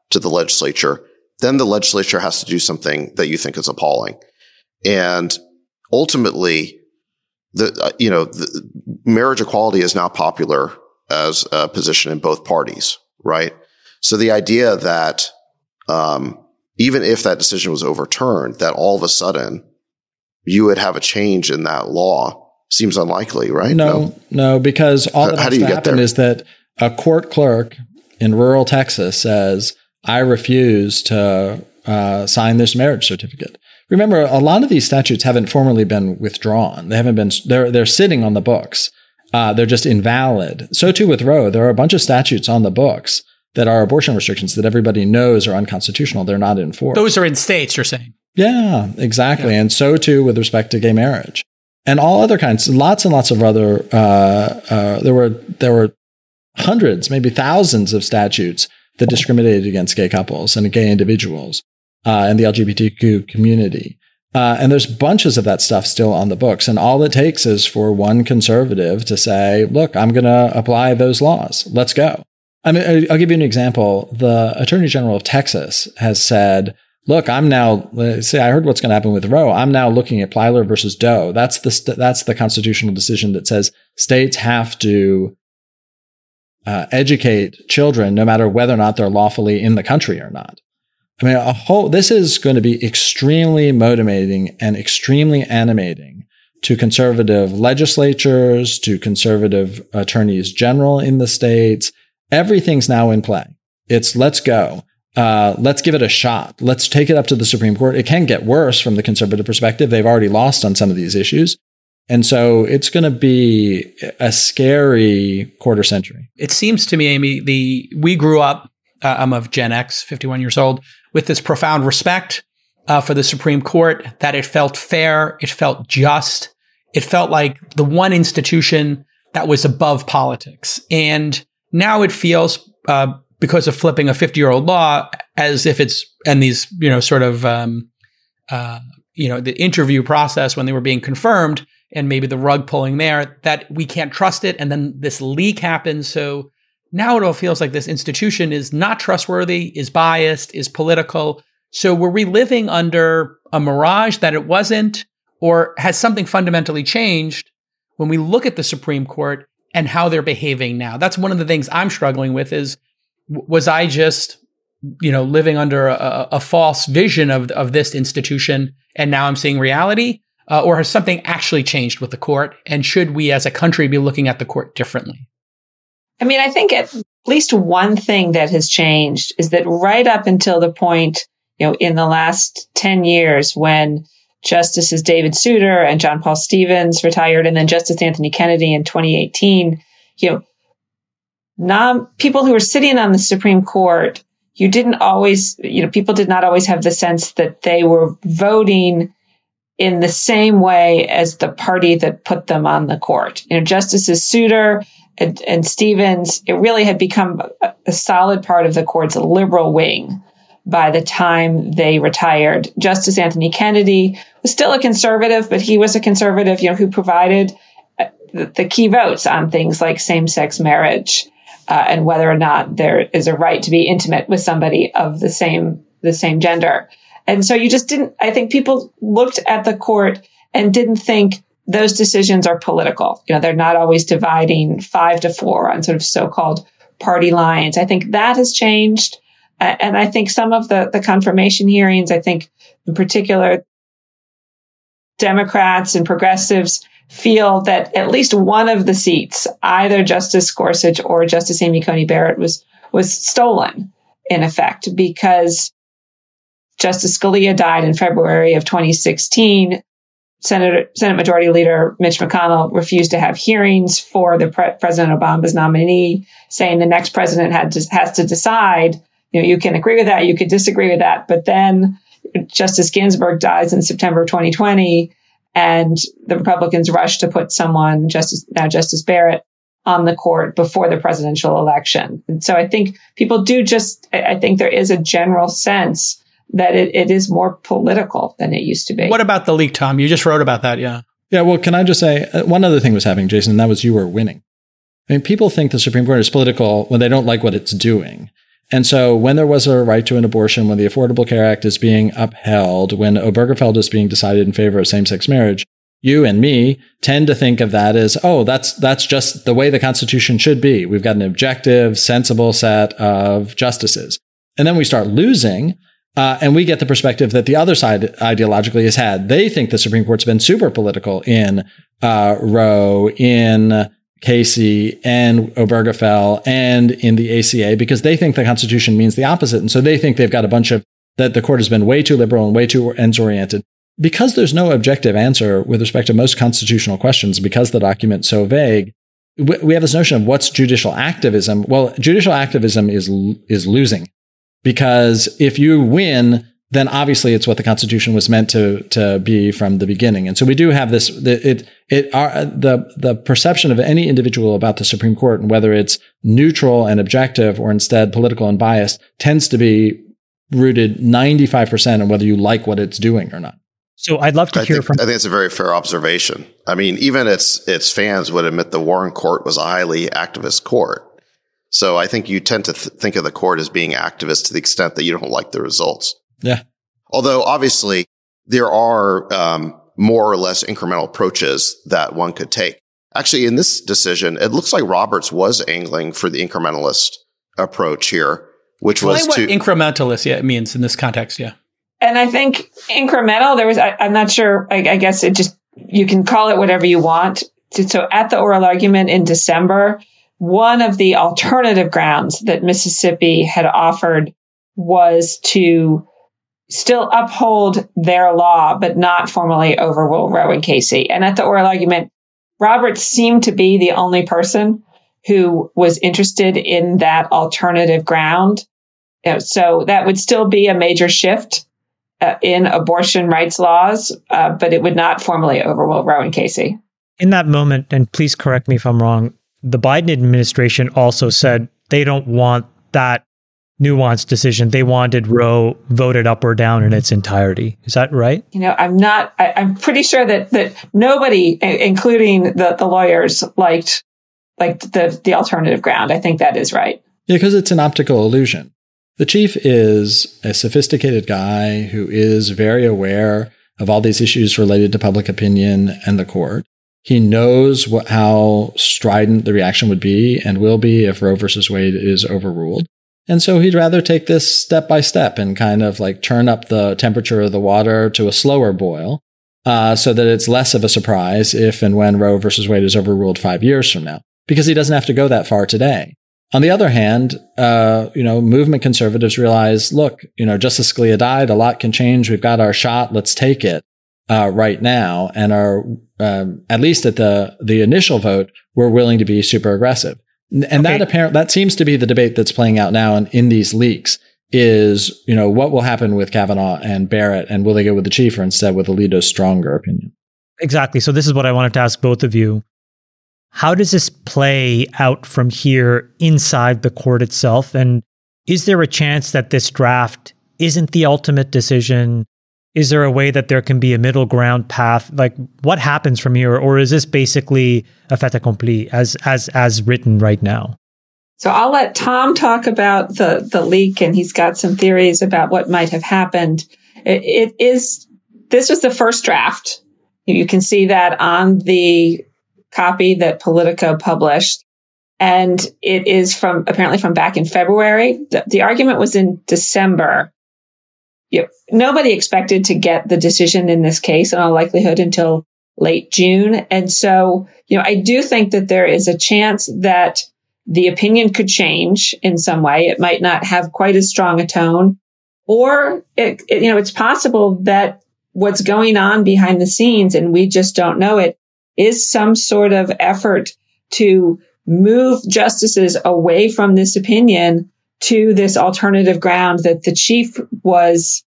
to the legislature, then the legislature has to do something that you think is appalling. And ultimately, the uh, you know, the, marriage equality is now popular as a position in both parties, right? So the idea that um, even if that decision was overturned, that all of a sudden you would have a change in that law seems unlikely, right? No, no, no because all how, that how has do you to get happen there? is that a court clerk in rural Texas says, I refuse to uh, sign this marriage certificate. Remember, a lot of these statutes haven't formally been withdrawn. They haven't been, they're, they're sitting on the books. Uh, they're just invalid. So too with Roe. There are a bunch of statutes on the books that are abortion restrictions that everybody knows are unconstitutional. They're not enforced. Those are in states, you're saying? Yeah, exactly. Yeah. And so too with respect to gay marriage and all other kinds, lots and lots of other, uh, uh, there were, there were hundreds, maybe thousands of statutes that discriminated against gay couples and gay individuals, uh, and the L G B T Q community. Uh, and there's bunches of that stuff still on the books. And all it takes is for one conservative to say, look, I'm going to apply those laws. Let's go. I mean, I'll give you an example. The Attorney General of Texas has said, look, I'm now, say, I heard what's going to happen with Roe. I'm now looking at Plyler versus Doe. That's the, st- that's the constitutional decision that says states have to uh, educate children no matter whether or not they're lawfully in the country or not. I mean, a whole, this is going to be extremely motivating and extremely animating to conservative legislatures, to conservative attorneys general in the states. Everything's now in play. It's let's go. Uh, let's give it a shot. Let's take it up to the Supreme Court. It can get worse from the conservative perspective. They've already lost on some of these issues. And so it's going to be a scary quarter century. It seems to me, Amy, the we grew up, uh, I'm of Gen X, fifty-one years old, with this profound respect uh, for the Supreme Court, that it felt fair, it felt just, it felt like the one institution that was above politics. And now it feels, uh, because of flipping a fifty-year-old law, as if it's, and these, you know, sort of, um, uh, you know, the interview process when they were being confirmed, and maybe the rug pulling there, that we can't trust it. And then this leak happens. So now it all feels like this institution is not trustworthy, is biased, is political. So were we living under a mirage that it wasn't, or has something fundamentally changed when we look at the Supreme Court and how they're behaving now? That's one of the things I'm struggling with is, was I just, you know, living under a, a false vision of, of this institution and now I'm seeing reality? Uh, or has something actually changed with the court? And should we as a country be looking at the court differently? I mean, I think at least one thing that has changed is that right up until the point, you know, in the last ten years when Justices David Souter and John Paul Stevens retired, and then Justice Anthony Kennedy in twenty eighteen, you know, non, people who were sitting on the Supreme Court, you didn't always, you know, people did not always have the sense that they were voting in the same way as the party that put them on the court. You know, Justices Souter and, and Stevens, it really had become a, a solid part of the court's liberal wing by the time they retired. Justice Anthony Kennedy was still a conservative, but he was a conservative, you know, who provided the, the key votes on things like same-sex marriage uh, and whether or not there is a right to be intimate with somebody of the same the same gender. And so you just didn't, I think people looked at the court and didn't think those decisions are political. You know, they're not always dividing five to four on sort of so-called party lines. I think that has changed. And I think some of the, the confirmation hearings, I think in particular, Democrats and progressives feel that at least one of the seats, either Justice Gorsuch or Justice Amy Coney Barrett, was, was stolen in effect because Justice Scalia died in February of twenty sixteen. Senator, Senate Majority Leader Mitch McConnell refused to have hearings for the pre- President Obama's nominee, saying the next president had to, has to decide. You know, you can agree with that, you could disagree with that. But then Justice Ginsburg dies in September of twenty twenty, and the Republicans rushed to put someone, Justice now Justice Barrett, on the court before the presidential election. And so I think people do just, I think there is a general sense that it, it is more political than it used to be. What about the leak, Tom? You just wrote about that, yeah. Yeah, well, can I just say, uh, one other thing was happening, Jason, and that was you were winning. I mean, people think the Supreme Court is political when they don't like what it's doing. And so when there was a right to an abortion, when the Affordable Care Act is being upheld, when Obergefell is being decided in favor of same-sex marriage, you and me tend to think of that as, oh, that's that's just the way the Constitution should be. We've got an objective, sensible set of justices. And then we start losing, uh, and we get the perspective that the other side ideologically has had. They think the Supreme Court's been super political in uh, Roe, in Casey, and Obergefell, and in the A C A, because they think the Constitution means the opposite. And so they think they've got a bunch of, that the court has been way too liberal and way too ends-oriented. Because there's no objective answer with respect to most constitutional questions, because the document's so vague, we have this notion of what's judicial activism. Well, judicial activism is is losing, because if you win, then obviously it's what the Constitution was meant to to be from the beginning. And so we do have this. It it our, the the perception of any individual about the Supreme Court, and whether it's neutral and objective or instead political and biased, tends to be rooted ninety-five percent on whether you like what it's doing or not. So I'd love to I hear think, from. I think it's a very fair observation. I mean, even its its fans would admit the Warren Court was a highly activist court. So I think you tend to th- think of the court as being activist to the extent that you don't like the results. Yeah. Although obviously there are um, more or less incremental approaches that one could take. Actually, in this decision, it looks like Roberts was angling for the incrementalist approach here, which was Explain to what incrementalist yeah, means in this context. Yeah. And I think incremental, there was, I, I'm not sure, I, I guess it just, you can call it whatever you want. So at the oral argument in December, one of the alternative grounds that Mississippi had offered was to still uphold their law, but not formally overrule Roe and Casey. And at the oral argument, Roberts seemed to be the only person who was interested in that alternative ground. You know, so that would still be a major shift Uh, in abortion rights laws, uh, but it would not formally overrule Roe and Casey. In that moment, and please correct me if I'm wrong, the Biden administration also said they don't want that nuanced decision. They wanted Roe voted up or down in its entirety. Is that right? You know, I'm not, I, I'm pretty sure that that nobody, including the, the lawyers, liked liked the, the alternative ground. I think that is right. Yeah, because it's an optical illusion. The chief is a sophisticated guy who is very aware of all these issues related to public opinion and the court. He knows what, how strident the reaction would be and will be if Roe versus Wade is overruled. And so he'd rather take this step by step and kind of like turn up the temperature of the water to a slower boil, uh, so that it's less of a surprise if and when Roe versus Wade is overruled five years from now, because he doesn't have to go that far today. On the other hand, uh, you know, movement conservatives realize, look, you know, Justice Scalia died. A lot can change. We've got our shot. Let's take it uh, right now. And are, um, at least at the the initial vote, we're willing to be super aggressive. And Okay. that apparent that seems to be the debate that's playing out now in, in these leaks is, you know, what will happen with Kavanaugh and Barrett, and will they go with the chief or instead with Alito's stronger opinion? Exactly. So this is what I wanted to ask both of you. How does this play out from here inside the court itself? And is there a chance that this draft isn't the ultimate decision? Is there a way that there can be a middle ground path? Like, what happens from here? Or is this basically a fait accompli as as as written right now? So I'll let Tom talk about the, the leak, and he's got some theories about what might have happened. It, it is, this was the first draft. You can see that on the copy that Politico published. And it is from apparently from back in February. The, the argument was in December. You know, nobody expected to get the decision in this case in all likelihood until late June. And so, you know, I do think that there is a chance that the opinion could change in some way. It might not have quite as strong a tone, or it, it, you know, it's possible that what's going on behind the scenes, and we just don't know it, is some sort of effort to move justices away from this opinion to this alternative ground that the chief was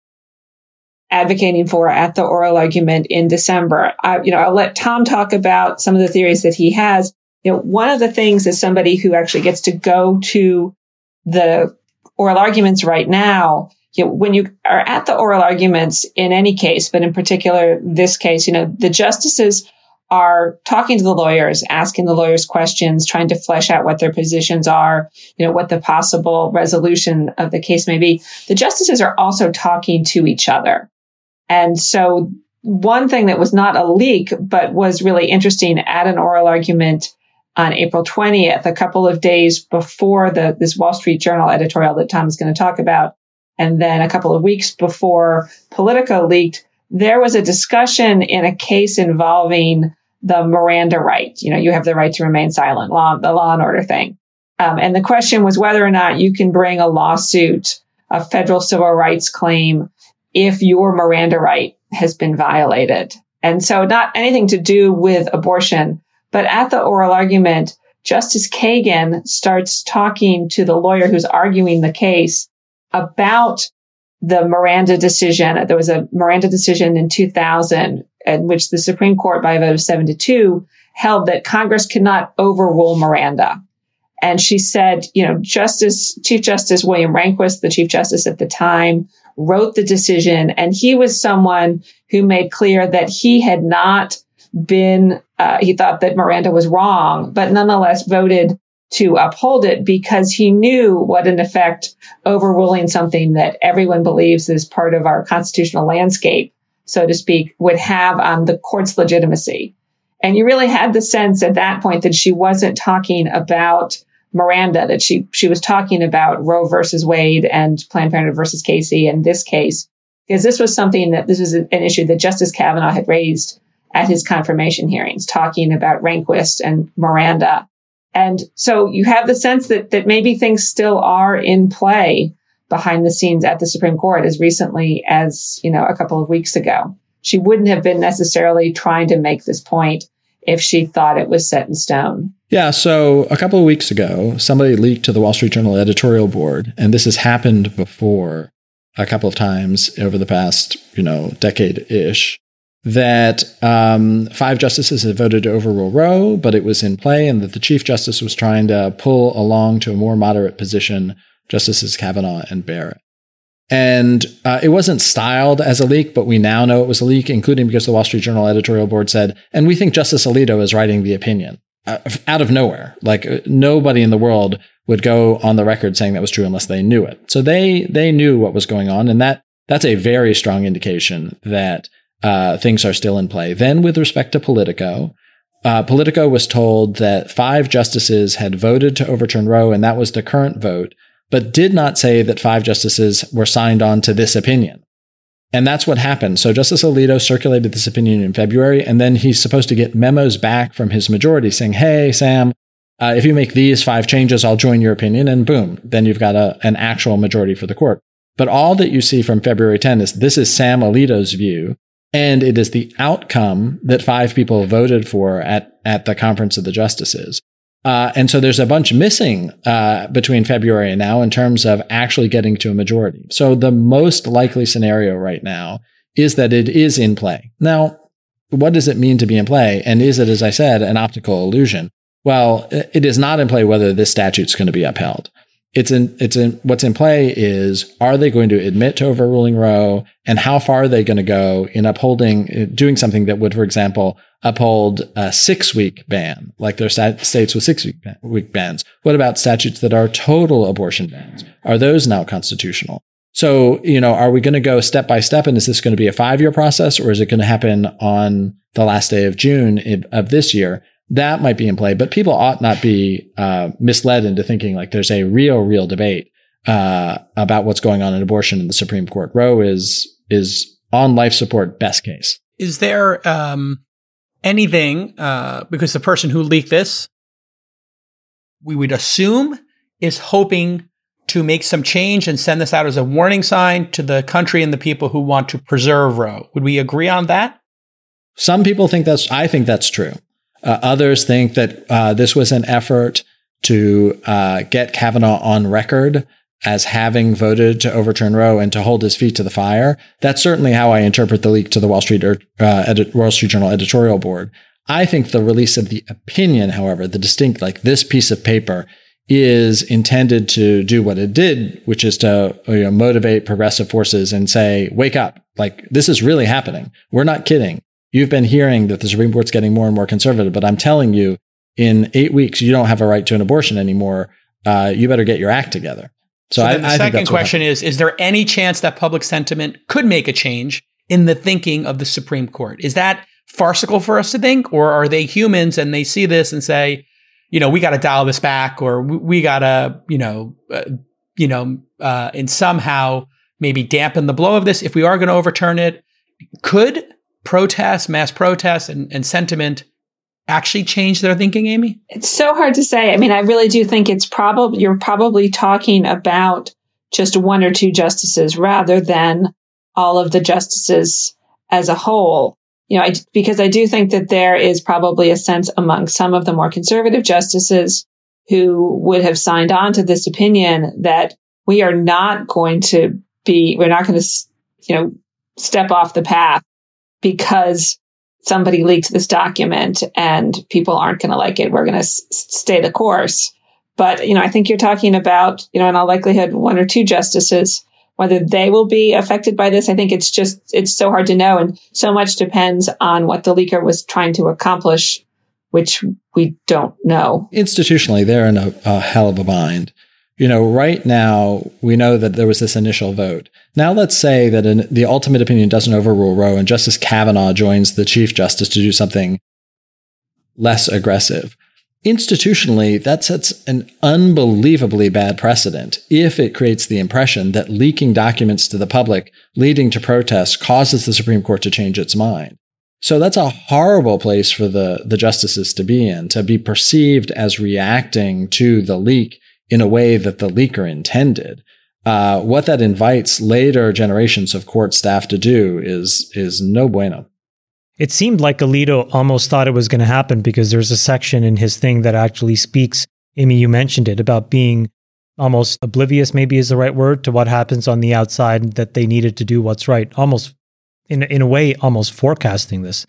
advocating for at the oral argument in December. I, you know, I'll let Tom talk about some of the theories that he has. You know, one of the things as somebody who actually gets to go to the oral arguments right now, you know, when you are at the oral arguments in any case, but in particular this case, you know, the justices are talking to the lawyers, asking the lawyers questions, trying to flesh out what their positions are, you know, what the possible resolution of the case may be. The justices are also talking to each other. And so one thing that was not a leak, but was really interesting at an oral argument on April twentieth, a couple of days before the this Wall Street Journal editorial that Tom is going to talk about, and then a couple of weeks before Politico leaked, there was a discussion in a case involving the Miranda right. You know, you have the right to remain silent, law, the law and order thing. Um, and the question was whether or not you can bring a lawsuit, a federal civil rights claim, if your Miranda right has been violated. And so not anything to do with abortion, but at the oral argument, Justice Kagan starts talking to the lawyer who's arguing the case about the Miranda decision. There was a Miranda decision in two thousand in which the Supreme Court, by a vote of seven to two, held that Congress could not overrule Miranda. And she said, you know, Justice, Chief Justice William Rehnquist, the Chief Justice at the time, wrote the decision, and he was someone who made clear that he had not been, uh, he thought that Miranda was wrong, but nonetheless voted to uphold it because he knew what an effect overruling something that everyone believes is part of our constitutional landscape, so to speak, would have on the court's legitimacy. And you really had the sense at that point that she wasn't talking about Miranda, that she she was talking about Roe versus Wade and Planned Parenthood versus Casey in this case, because this was something that this was an issue that Justice Kavanaugh had raised at his confirmation hearings, talking about Rehnquist and Miranda. And so you have the sense that that maybe things still are in play behind the scenes at the Supreme Court as recently as, you know, a couple of weeks ago. She wouldn't have been necessarily trying to make this point if she thought it was set in stone. Yeah, so a couple of weeks ago, somebody leaked to the Wall Street Journal editorial board, and this has happened before a couple of times over the past, you know, decade-ish, that um, five justices had voted to overrule Roe, but it was in play, and that the Chief Justice was trying to pull along to a more moderate position Justices Kavanaugh and Barrett. And uh, it wasn't styled as a leak, but we now know it was a leak, including because the Wall Street Journal editorial board said, and we think Justice Alito is writing the opinion. Uh, out of nowhere. Like uh, nobody in the world would go on the record saying that was true unless they knew it. So they they knew what was going on, and that that's a very strong indication that uh, things are still in play. Then with respect to Politico, uh, Politico was told that five justices had voted to overturn Roe, and that was the current vote, but did not say that five justices were signed on to this opinion. And that's what happened. So Justice Alito circulated this opinion in February, and then he's supposed to get memos back from his majority saying, hey, Sam, uh, if you make these five changes, I'll join your opinion. And boom, then you've got a, an actual majority for the court. But all that you see from February tenth is this is Sam Alito's view, and it is the outcome that five people voted for at, at the Conference of the Justices. Uh, and so there's a bunch missing uh, between February and now in terms of actually getting to a majority. So the most likely scenario right now is that it is in play. Now, what does it mean to be in play? And is it, as I said, an optical illusion? Well, it is not in play whether this statute's going to be upheld. It's in, it's in, what's in play is, are they going to admit to overruling Roe, and how far are they going to go in upholding, doing something that would, for example, uphold a six-week ban, like there are stat- states with six-week bans. What about statutes that are total abortion bans? Are those now constitutional? So, you know, are we going to go step by step, and is this going to be a five-year process, or is it going to happen on the last day of June of this year? That might be in play, but people ought not be uh, misled into thinking like there's a real, real debate uh, about what's going on in abortion in the Supreme Court. Roe is is on life support, best case. Is there um, anything, uh, because the person who leaked this, we would assume, is hoping to make some change and send this out as a warning sign to the country and the people who want to preserve Roe? Would we agree on that? Some people think that's, I think that's true. Uh, others think that uh, this was an effort to uh, get Kavanaugh on record as having voted to overturn Roe and to hold his feet to the fire. That's certainly how I interpret the leak to the Wall Street uh, edit- Wall Street Journal editorial board. I think the release of the opinion, however, the distinct, like this piece of paper, is intended to do what it did, which is to, you know, motivate progressive forces and say, wake up, like this is really happening. We're not kidding. You've been hearing that the Supreme Court's getting more and more conservative, but I'm telling you, in eight weeks, you don't have a right to an abortion anymore. Uh, you better get your act together. So, so I, then the I second think question is, is there any chance that public sentiment could make a change in the thinking of the Supreme Court? Is that farcical for us to think, or are they humans and they see this and say, you know, we got to dial this back, or we, we got to, you know, uh, you know, uh, and somehow maybe dampen the blow of this if we are going to overturn it? Could protests, mass protests, and, and sentiment actually change their thinking, Amy? It's so hard to say. I mean, I really do think it's probably, you're probably talking about just one or two justices rather than all of the justices as a whole. You know, I, because I do think that there is probably a sense among some of the more conservative justices who would have signed on to this opinion that we are not going to be, we're not going to, you know, step off the path because somebody leaked this document and people aren't going to like it. We're going to s- stay the course. But, you know, I think you're talking about, you know, in all likelihood, one or two justices, whether they will be affected by this. I think it's just, it's so hard to know. And so much depends on what the leaker was trying to accomplish, which we don't know. Institutionally, they're in a, a hell of a bind. You know, right now, we know that there was this initial vote. Now let's say that an, the ultimate opinion doesn't overrule Roe and Justice Kavanaugh joins the Chief Justice to do something less aggressive. Institutionally, that sets an unbelievably bad precedent if it creates the impression that leaking documents to the public leading to protests causes the Supreme Court to change its mind. So that's a horrible place for the, the justices to be in, to be perceived as reacting to the leak in a way that the leaker intended. Uh, what that invites later generations of court staff to do is, is no bueno. It seemed like Alito almost thought it was going to happen because there's a section in his thing that actually speaks, Amy, you mentioned it, about being almost oblivious, maybe is the right word, to what happens on the outside, that they needed to do what's right. Almost, in, in a way, almost forecasting this.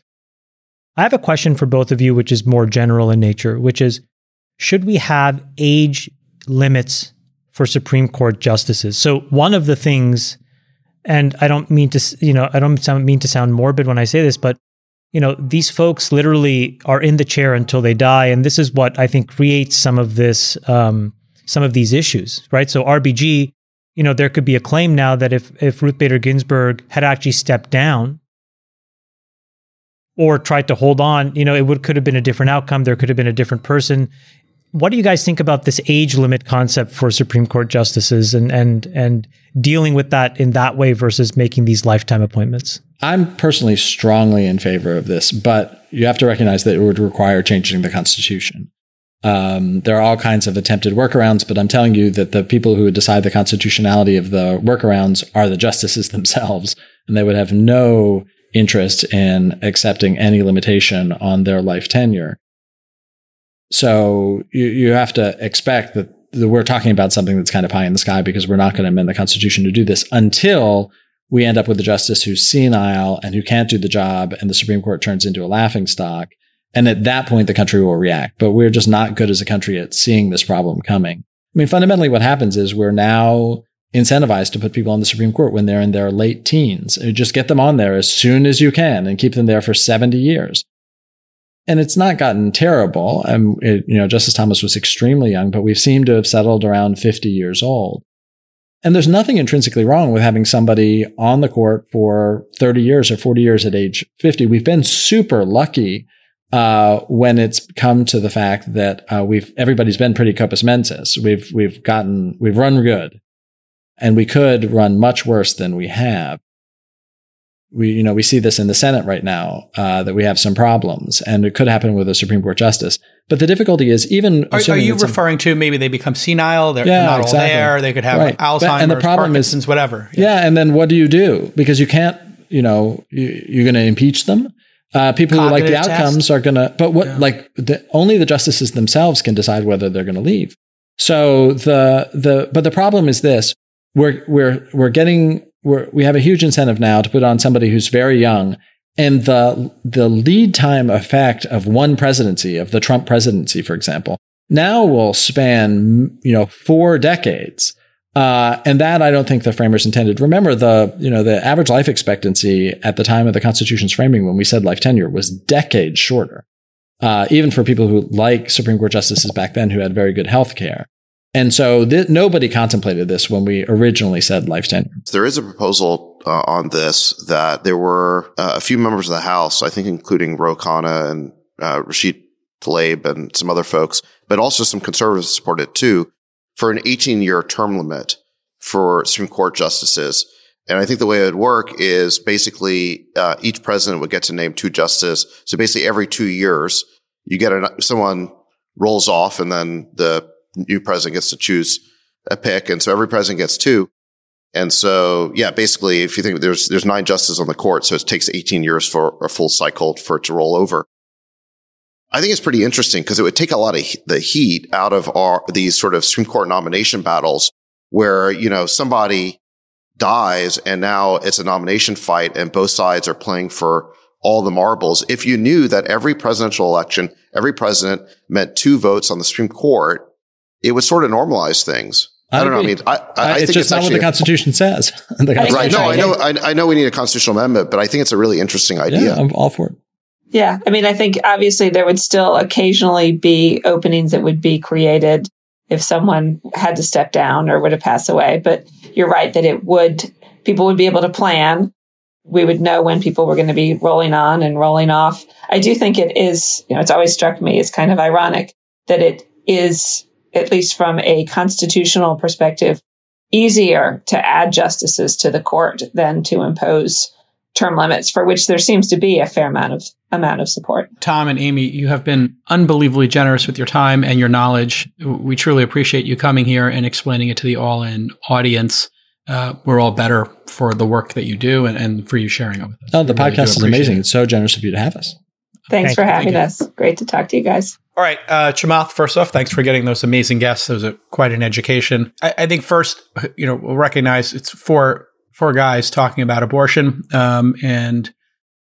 I have a question for both of you, which is more general in nature, which is, should we have age limits for Supreme Court justices? So one of the things, and I don't mean to, you know, I don't sound, mean to sound morbid when I say this, but, you know, these folks literally are in the chair until they die. And this is what I think creates some of this, um, some of these issues, right? So R B G, you know, there could be a claim now that if, if Ruth Bader Ginsburg had actually stepped down or tried to hold on, you know, it would, could have been a different outcome. There could have been a different person. What do you guys think about this age limit concept for Supreme Court justices and and and dealing with that in that way versus making these lifetime appointments? I'm personally strongly in favor of this, but you have to recognize that it would require changing the Constitution. Um, there are all kinds of attempted workarounds, but I'm telling you that the people who would decide the constitutionality of the workarounds are the justices themselves, and they would have no interest in accepting any limitation on their life tenure. So you, you have to expect that, that we're talking about something that's kind of pie in the sky because we're not going to amend the Constitution to do this until we end up with a justice who's senile and who can't do the job and the Supreme Court turns into a laughingstock. And at that point, the country will react. But we're just not good as a country at seeing this problem coming. I mean, fundamentally, what happens is we're now incentivized to put people on the Supreme Court when they're in their late teens. You just get them on there as soon as you can and keep them there for seventy years. And it's not gotten terrible. And it, you know, Justice Thomas was extremely young, but we've seemed to have settled around fifty years old. And there's nothing intrinsically wrong with having somebody on the court for thirty years or forty years at age fifty. We've been super lucky uh, when it's come to the fact that uh, we've everybody's been pretty compos mentis. We've we've gotten we've run good, and we could run much worse than we have. We, you know, we see this in the Senate right now, uh, that we have some problems, and it could happen with a Supreme Court justice. But the difficulty is even Are, are you referring some, to maybe they become senile, they're yeah, not exactly. all there, they could have right. Alzheimer's, but, and the problem Parkinson's, is, whatever. Yeah. yeah, and then what do you do? Because you can't, you know, you, you're going to impeach them. Uh, people Cognitive who like the outcomes test. are going to, but what, Yeah. like, the, only the justices themselves can decide whether they're going to leave. So the, the, but the problem is this, we're, we're, we're getting, we're, we have a huge incentive now to put on somebody who's very young. And the, the lead time effect of one presidency, of the Trump presidency, for example, now will span, you know, four decades Uh, and that I don't think the framers intended. Remember, the you know the average life expectancy at the time of the Constitution's framing, when we said life tenure, was decades shorter, uh, even for people who, like Supreme Court justices back then, who had very good health care. And so th- nobody contemplated this when we originally said life tenure. There is a proposal uh, on this that there were uh, a few members of the House, I think including Ro Khanna and uh, Rashid Tlaib and some other folks, but also some conservatives supported it too, for an eighteen-year term limit for Supreme Court justices. And I think the way it would work is basically uh, each president would get to name two justices. So basically every two years, you get a, someone rolls off and then the new president gets to choose a pick. And so every president gets two. And so, yeah, basically, if you think there's there's nine justices on the court, so it takes eighteen years for a full cycle for it to roll over. I think it's pretty interesting because it would take a lot of the heat out of our, these sort of Supreme Court nomination battles where, you know, somebody dies and now it's a nomination fight and both sides are playing for all the marbles. If you knew that every presidential election, every president meant two votes on the Supreme Court, it would sort of normalize things. I, I don't agree. know. I mean, I, I, I it's think just it's not what the Constitution says. the Constitution right. No, I know, I, I know we need a constitutional amendment, but I think it's a really interesting idea. Yeah, I'm all for it. Yeah. I mean, I think obviously there would still occasionally be openings that would be created if someone had to step down or were to pass away. But you're right that it would, people would be able to plan. We would know when people were going to be rolling on and rolling off. I do think it is, you know, it's always struck me as kind of ironic that it is, at least from a constitutional perspective, easier to add justices to the court than to impose term limits, for which there seems to be a fair amount of amount of support. Tom and Amy, you have been unbelievably generous with your time and your knowledge. We truly appreciate you coming here and explaining it to the All In audience. Uh, we're all better for the work that you do and, and for you sharing it with us. Oh, the we really podcast is amazing. It. It's so generous of you to have us. Thanks Thank for you. having Thank us. Great to talk to you guys. All right, uh, Chamath, first off, thanks for getting those amazing guests. It was a, quite an education. I, I think first, you know, we'll recognize it's four four guys talking about abortion, um, and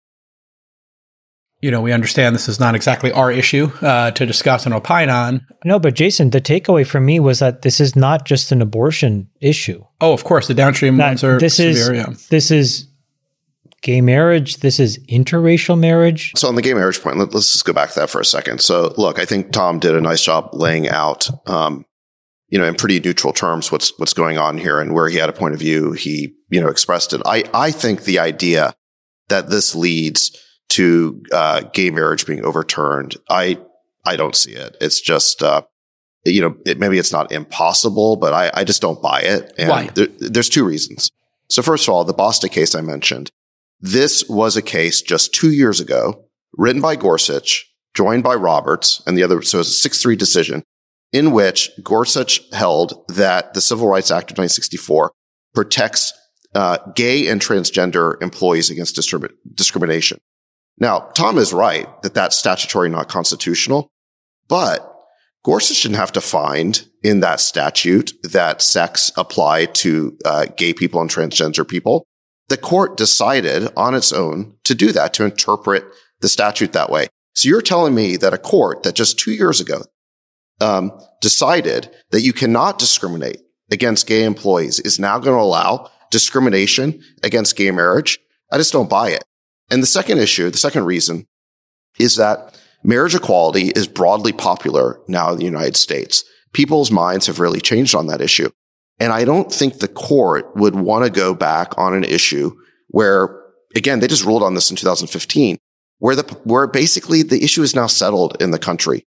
you know, we understand this is not exactly our issue uh, to discuss and opine on. No, but Jason, the takeaway for me was that this is not just an abortion issue. Oh, of course, the downstream That ones are this severe. is Yeah. this is gay marriage. This is interracial marriage. So on the gay marriage point, let, let's just go back to that for a second. So look, I think Tom did a nice job laying out, um, you know, in pretty neutral terms, what's what's going on here and where he had a point of view. He, you know, expressed it. I I think the idea that this leads to uh, gay marriage being overturned, I I don't see it. It's just, uh, you know, it, maybe it's not impossible, but I, I just don't buy it. And Why? There, there's two reasons. So first of all, the Bostic case I mentioned, this was a case just two years ago, written by Gorsuch, joined by Roberts, and the other, so it was a six three decision, in which Gorsuch held that the Civil Rights Act of nineteen sixty-four protects uh, gay and transgender employees against discrimi- discrimination. Now, Tom is right that that's statutory, not constitutional, but Gorsuch didn't have to find in that statute that sex applied to uh, gay people and transgender people. The court decided on its own to do that, to interpret the statute that way. So you're telling me that a court that just two years ago um, decided that you cannot discriminate against gay employees is now going to allow discrimination against gay marriage? I just don't buy it. And the second issue, the second reason, is that marriage equality is broadly popular now in the United States. People's minds have really changed on that issue. And I don't think the court would want to go back on an issue where, again, they just ruled on this in two thousand fifteen, where the, where basically the issue is now settled in the country.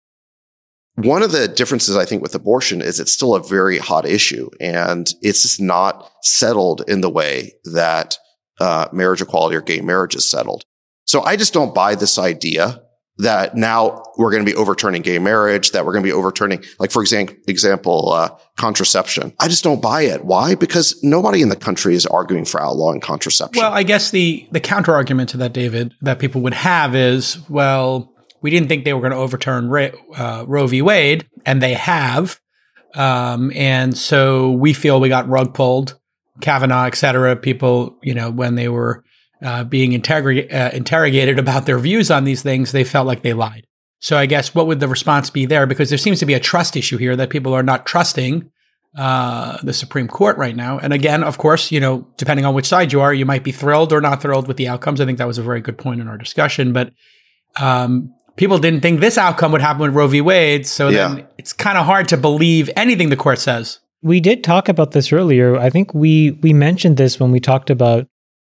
One of the differences, I think, with abortion is it's still a very hot issue, and it's just not settled in the way that uh, marriage equality or gay marriage is settled. So I just don't buy this idea that now we're going to be overturning gay marriage, that we're going to be overturning, like, for example, example, uh, contraception. I just don't buy it. Why? Because nobody in the country is arguing for outlawing contraception. Well, I guess the, the counter argument to that, David, that people would have is, well, we didn't think they were going to overturn Ray, uh, Roe v. Wade, and they have. Um, and so we feel we got rug pulled, Kavanaugh, et cetera. People, you know, when they were Uh, being interrog- uh, interrogated about their views on these things, they felt like they lied. So I guess what would the response be there? Because there seems to be a trust issue here that people are not trusting uh, the Supreme Court right now. And again, of course, you know, depending on which side you are, you might be thrilled or not thrilled with the outcomes. I think that was a very good point in our discussion. But um, people didn't think this outcome would happen with Roe v. Wade. So Yeah. then it's kind of hard to believe anything the court says. We did talk about this earlier. I think we we mentioned this when we talked about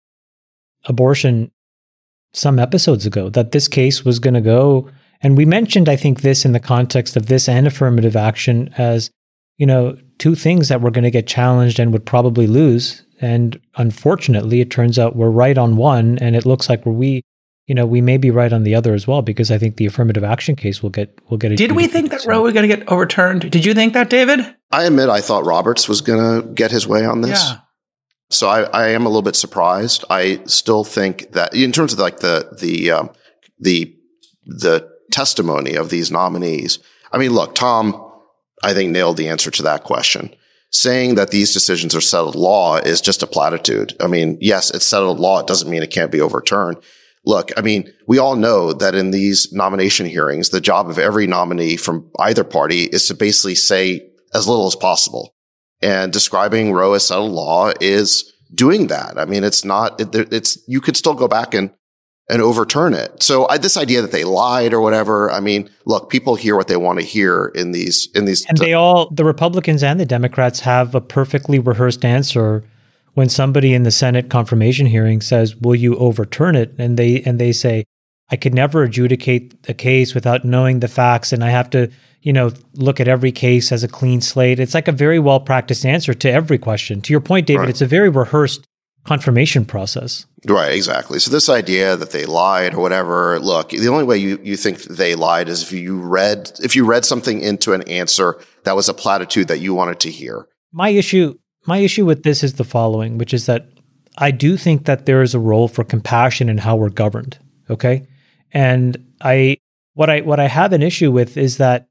abortion some episodes ago, that this case was going to go. And we mentioned, I think, this in the context of this and affirmative action as, you know, two things that were going to get challenged and would probably lose. And unfortunately, it turns out we're right on one, and it looks like we're we, you know, we may be right on the other as well, because I think the affirmative action case will get will get. Did we think that Roe was going to get overturned? Did you think that, David? I admit I thought Roberts was going to get his way on this. Yeah. So I, I am a little bit surprised. I still think that in terms of like the the um, the the testimony of these nominees, I mean, look, Tom, I think nailed the answer to that question. Saying that these decisions are settled law is just a platitude. I mean, yes, it's settled law. It doesn't mean it can't be overturned. Look, I mean, we all know that in these nomination hearings, the job of every nominee from either party is to basically say as little as possible. And describing Roe as settled law is doing that. I mean, it's not, it, it's, you could still go back and, and overturn it. So I, this idea that they lied or whatever, I mean, look, people hear what they want to hear in these, in these. And they all, the Republicans and the Democrats, have a perfectly rehearsed answer when somebody in the Senate confirmation hearing says, will you overturn it? And they, and they say, I could never adjudicate a case without knowing the facts, and I have to, you know, look at every case as a clean slate. It's like a very well-practiced answer to every question. To your point, David, Right. It's a very rehearsed confirmation process. Right, exactly. So this idea that they lied or whatever, look, the only way you, you think that they lied is if you read, if you read something into an answer that was a platitude that you wanted to hear. My issue, my issue with this is the following, which is that I do think that there is a role for compassion in how we're governed. Okay. And I, what I, what I have an issue with is that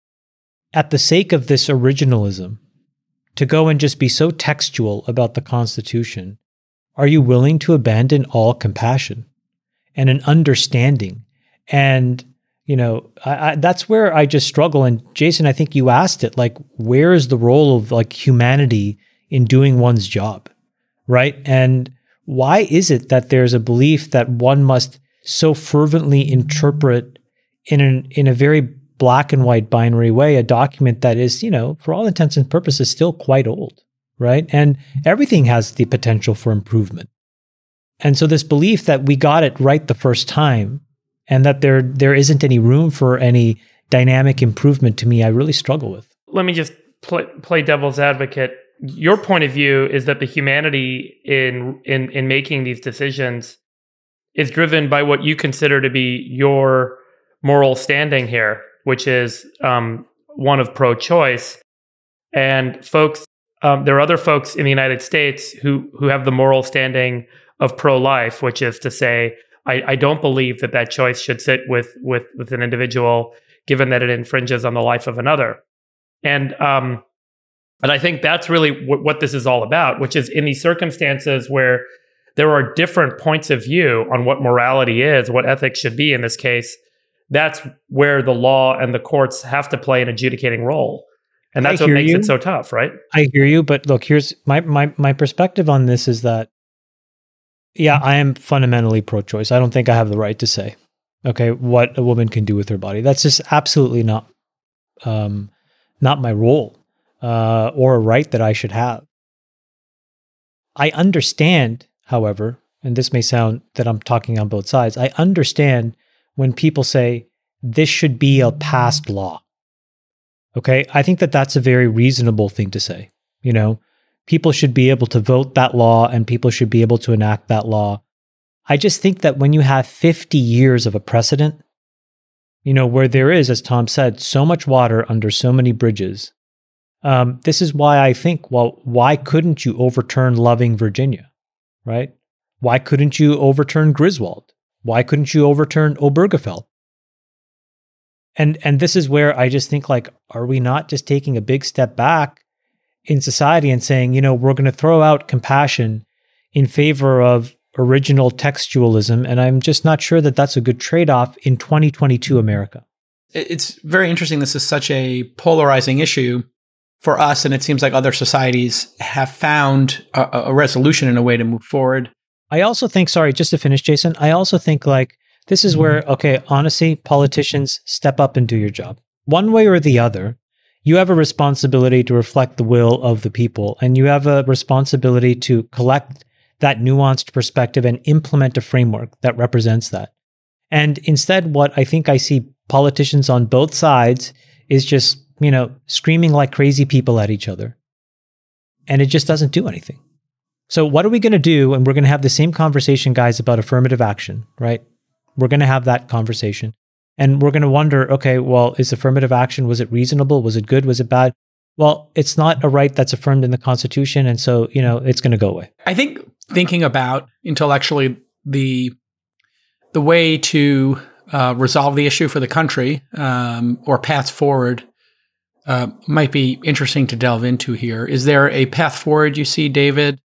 at the sake of this originalism, to go and just be so textual about the Constitution, are you willing to abandon all compassion and an understanding? And, you know, I, I, that's where I just struggle. And Jason, I think you asked it, like, where is the role of like humanity in doing one's job, right? And why is it that there's a belief that one must so fervently interpret in an, in a very black and white binary way a document that is, you know, for all intents and purposes, still quite old, right? And everything has the potential for improvement. And so this belief that we got it right the first time and that there there isn't any room for any dynamic improvement, to me, I really struggle with. Let me just play, play devil's advocate. Your point of view is that the humanity in in in making these decisions is driven by what you consider to be your moral standing here, which is um, one of pro-choice. And folks, um, there are other folks in the United States who who have the moral standing of pro-life, which is to say, I, I don't believe that that choice should sit with with with an individual, given that it infringes on the life of another. And um, and I think that's really w- what this is all about, which is in these circumstances where there are different points of view on what morality is, what ethics should be in this case, that's where the law and the courts have to play an adjudicating role. And that's I what hear makes you. it so tough, right? I hear you, but look, here's my, my, my perspective on this is that, yeah, I am fundamentally pro-choice. I don't think I have the right to say, okay, what a woman can do with her body. That's just absolutely not, um, not my role, uh, or a right that I should have. I understand, however, and this may sound that I'm talking on both sides, I understand when people say this should be a passed law. Okay, I think that that's a very reasonable thing to say. You know, people should be able to vote that law and people should be able to enact that law. I just think that when you have fifty years of a precedent, you know, where there is, as Tom said, so much water under so many bridges, um, this is why I think, well, why couldn't you overturn Loving Virginia, right? Why couldn't you overturn Griswold? Why couldn't you overturn Obergefell? And and this is where I just think, like, are we not just taking a big step back in society and saying, you know, we're going to throw out compassion in favor of original textualism? And I'm just not sure that that's a good trade-off in twenty twenty-two America. It's very interesting. This is such a polarizing issue for us, and it seems like other societies have found a, a resolution in a way to move forward. I also think, sorry, just to finish, Jason, I also think like this is where, okay, honestly, politicians step up and do your job. One way or the other, you have a responsibility to reflect the will of the people, and you have a responsibility to collect that nuanced perspective and implement a framework that represents that. And instead, what I think I see politicians on both sides is just, you know, screaming like crazy people at each other. And it just doesn't do anything. So what are we going to do? And we're going to have the same conversation, guys, about affirmative action, right? We're going to have that conversation. And we're going to wonder, okay, well, is affirmative action, was it reasonable? Was it good? Was it bad? Well, it's not a right that's affirmed in the Constitution. And so, you know, it's going to go away. I think thinking about intellectually the the way to uh, resolve the issue for the country um, or paths forward uh, might be interesting to delve into here. Is there a path forward you see, David?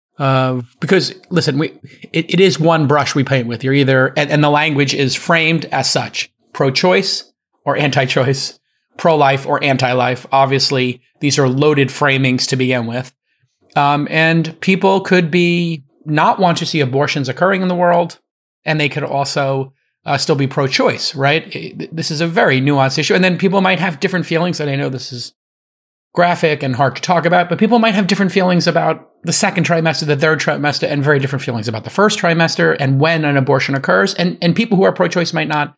Uh, because listen, we it, it is one brush we paint with. You're either and, and the language is framed as such: pro-choice or anti-choice, pro-life or anti-life. Obviously, these are loaded framings to begin with, um, and people could be not want to see abortions occurring in the world, and they could also uh, still be pro-choice. Right? This is a very nuanced issue, and then people might have different feelings. And I know this is graphic and hard to talk about, but people might have different feelings about the second trimester, the third trimester, and very different feelings about the first trimester and when an abortion occurs. And and people who are pro-choice might not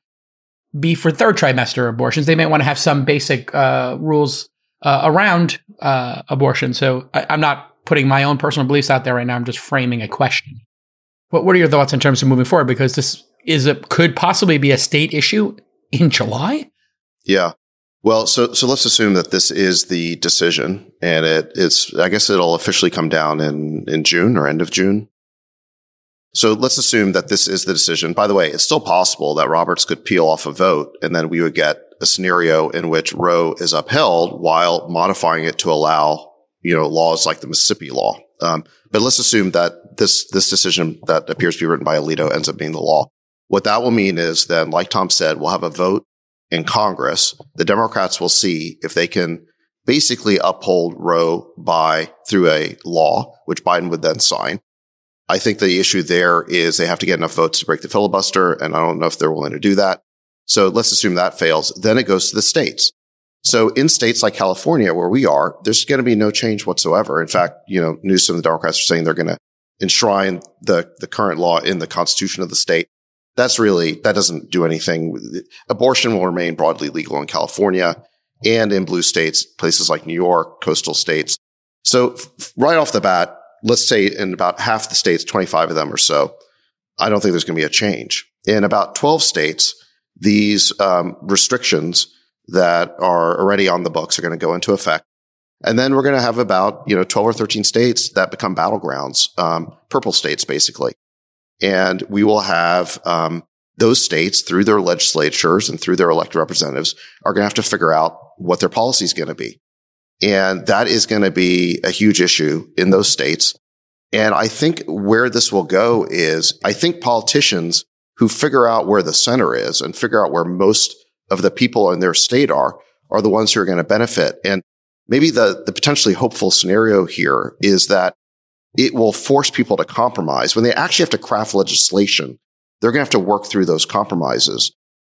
be for third trimester abortions. They may want to have some basic uh, rules uh, around uh, abortion. So I, I'm not putting my own personal beliefs out there right now. I'm just framing a question. What What are your thoughts in terms of moving forward? Because this is a could possibly be a state issue in July. Yeah. Well, so so let's assume that this is the decision, and it it's I guess it'll officially come down in in June or end of June. So let's assume that this is the decision. By the way, it's still possible that Roberts could peel off a vote, and then we would get a scenario in which Roe is upheld while modifying it to allow, you know, laws like the Mississippi law. Um, but let's assume that this this decision that appears to be written by Alito ends up being the law. What that will mean is then, like Tom said, we'll have a vote in Congress. The Democrats will see if they can basically uphold Roe by through a law, which Biden would then sign. I think the issue there is they have to get enough votes to break the filibuster, and I don't know if they're willing to do that. So let's assume that fails. Then it goes to the states. So in states like California, where we are, there's going to be no change whatsoever. In fact, you know, Newsom and the Democrats are saying they're going to enshrine the, the current law in the constitution of the state. That's really, that doesn't do anything. Abortion will remain broadly legal in California and in blue states, places like New York, coastal states. So f- right off the bat, let's say in about half the states, twenty-five of them or so, I don't think there's going to be a change. In about twelve states, these um, restrictions that are already on the books are going to go into effect. And then we're going to have about, you know, twelve or thirteen states that become battlegrounds, um, purple states, basically. And we will have um, those states, through their legislatures and through their elected representatives, are going to have to figure out what their policy is going to be. And that is going to be a huge issue in those states. And I think where this will go is, I think politicians who figure out where the center is and figure out where most of the people in their state are, are the ones who are going to benefit. And maybe the, the potentially hopeful scenario here is that it will force people to compromise. When they actually have to craft legislation, they're going to have to work through those compromises.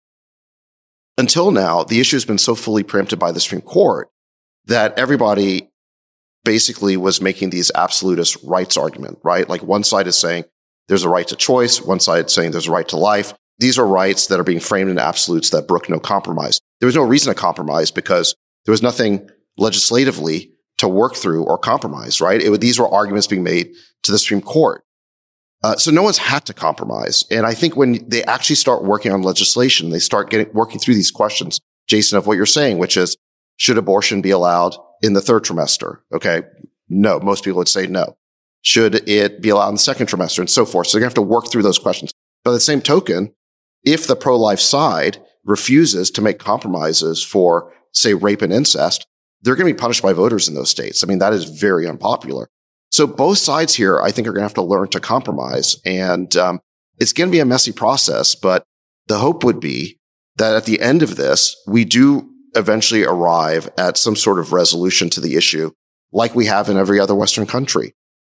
Until now, the issue has been so fully preempted by the Supreme Court that everybody basically was making these absolutist rights argument, right? Like one side is saying there's a right to choice. One side is saying there's a right to life. These are rights that are being framed into absolutes that brook no compromise. There was no reason to compromise because there was nothing legislatively to work through or compromise, right? It, these were arguments being made to the Supreme Court. Uh, so no one's had to compromise. And I think when they actually start working on legislation, they start getting working through these questions, Jason, of what you're saying, which is, should abortion be allowed in the third trimester? Okay. No, most people would say no. Should it be allowed in the second trimester and so forth? So they're going to have to work through those questions. By the same token, if the pro-life side refuses to make compromises for, say, rape and incest, they're going to be punished by voters in those states. I mean, that is very unpopular. So both sides here, I think, are going to have to learn to compromise. And um, it's going to be a messy process, but the hope would be that at the end of this, we do eventually arrive at some sort of resolution to the issue like we have in every other Western country.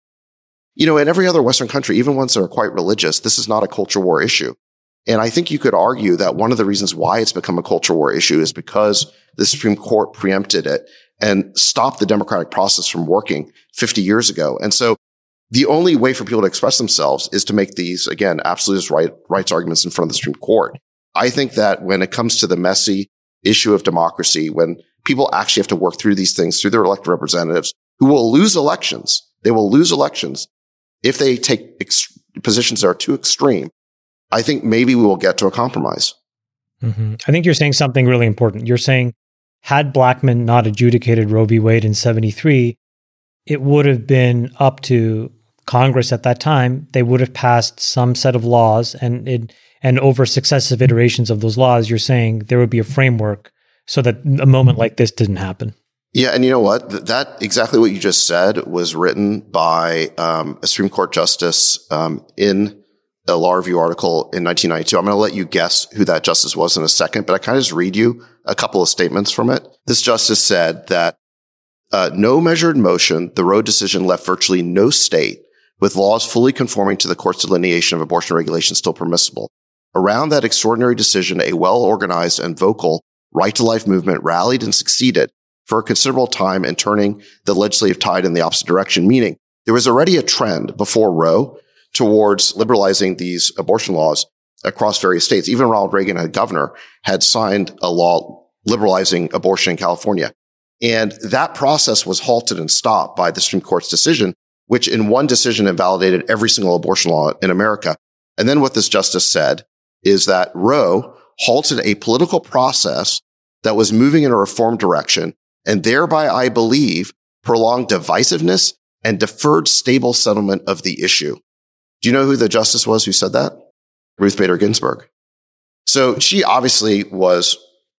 You know, in every other Western country, even ones that are quite religious, this is not a culture war issue. And I think you could argue that one of the reasons why it's become a culture war issue is because the Supreme Court preempted it and stopped the democratic process from working fifty years ago. And so the only way for people to express themselves is to make these, again, absolutist right, rights arguments in front of the Supreme Court. I think that when it comes to the messy issue of democracy, when people actually have to work through these things through their elected representatives who will lose elections, they will lose elections if they take ex- positions that are too extreme. I think maybe we will get to a compromise. Mm-hmm. I think you're saying something really important. You're saying, had Blackmun not adjudicated Roe v. Wade in seventy-three, it would have been up to Congress at that time. They would have passed some set of laws, and it, and over successive iterations of those laws, you're saying there would be a framework so that a moment like this didn't happen. Yeah, and you know what? Th- that exactly what you just said was written by um, a Supreme Court justice um, in a law review article in nineteen ninety-two. I'm going to let you guess who that justice was in a second, but I kind of just read you a couple of statements from it. This justice said that uh, no measured motion, the Roe decision left virtually no state with laws fully conforming to the court's delineation of abortion regulation still permissible. Around that extraordinary decision, a well-organized and vocal right to life movement rallied and succeeded for a considerable time in turning the legislative tide in the opposite direction, meaning there was already a trend before Roe towards liberalizing these abortion laws across various states. Even Ronald Reagan, a governor, had signed a law liberalizing abortion in California. And that process was halted and stopped by the Supreme Court's decision, which in one decision invalidated every single abortion law in America. And then what this justice said is that Roe halted a political process that was moving in a reform direction, and thereby, I believe, prolonged divisiveness and deferred stable settlement of the issue. Do you know who the justice was who said that? Ruth Bader Ginsburg. So she obviously was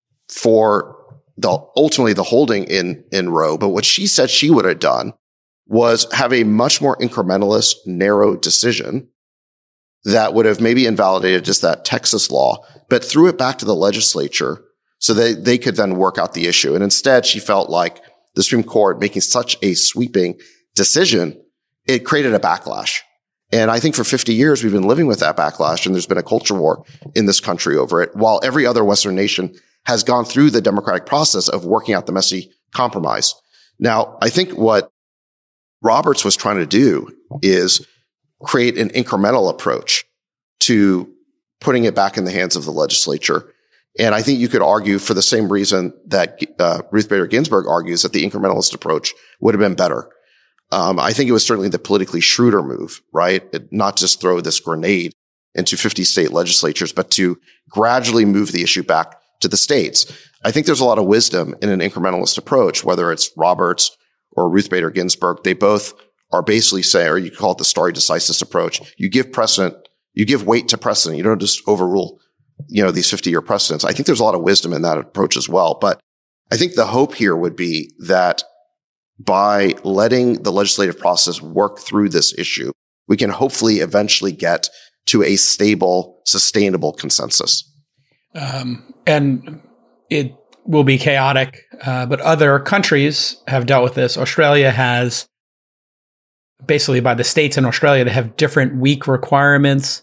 for the ultimately the holding in, in Roe, but what she said she would have done was have a much more incrementalist, narrow decision that would have maybe invalidated just that Texas law, but threw it back to the legislature so that they could then work out the issue. And instead, she felt like the Supreme Court making such a sweeping decision, it created a backlash. And I think for fifty years, we've been living with that backlash, and there's been a culture war in this country over it, while every other Western nation has gone through the democratic process of working out the messy compromise. Now, I think what Roberts was trying to do is create an incremental approach to putting it back in the hands of the legislature. And I think you could argue for the same reason that uh, Ruth Bader Ginsburg argues that the incrementalist approach would have been better. Um, I think it was certainly the politically shrewder move, right? It, not just throw this grenade into fifty state legislatures, but to gradually move the issue back to the states. I think there's a lot of wisdom in an incrementalist approach, whether it's Roberts or Ruth Bader Ginsburg. They both are basically saying, or you call it the stare decisis approach. You give precedent, you give weight to precedent. You don't just overrule, you know, these fifty year precedents. I think there's a lot of wisdom in that approach as well. But I think the hope here would be that by letting the legislative process work through this issue, we can hopefully eventually get to a stable, sustainable consensus. Um, and it will be chaotic, uh, but other countries have dealt with this. Australia has, basically by the states in Australia, they have different week requirements.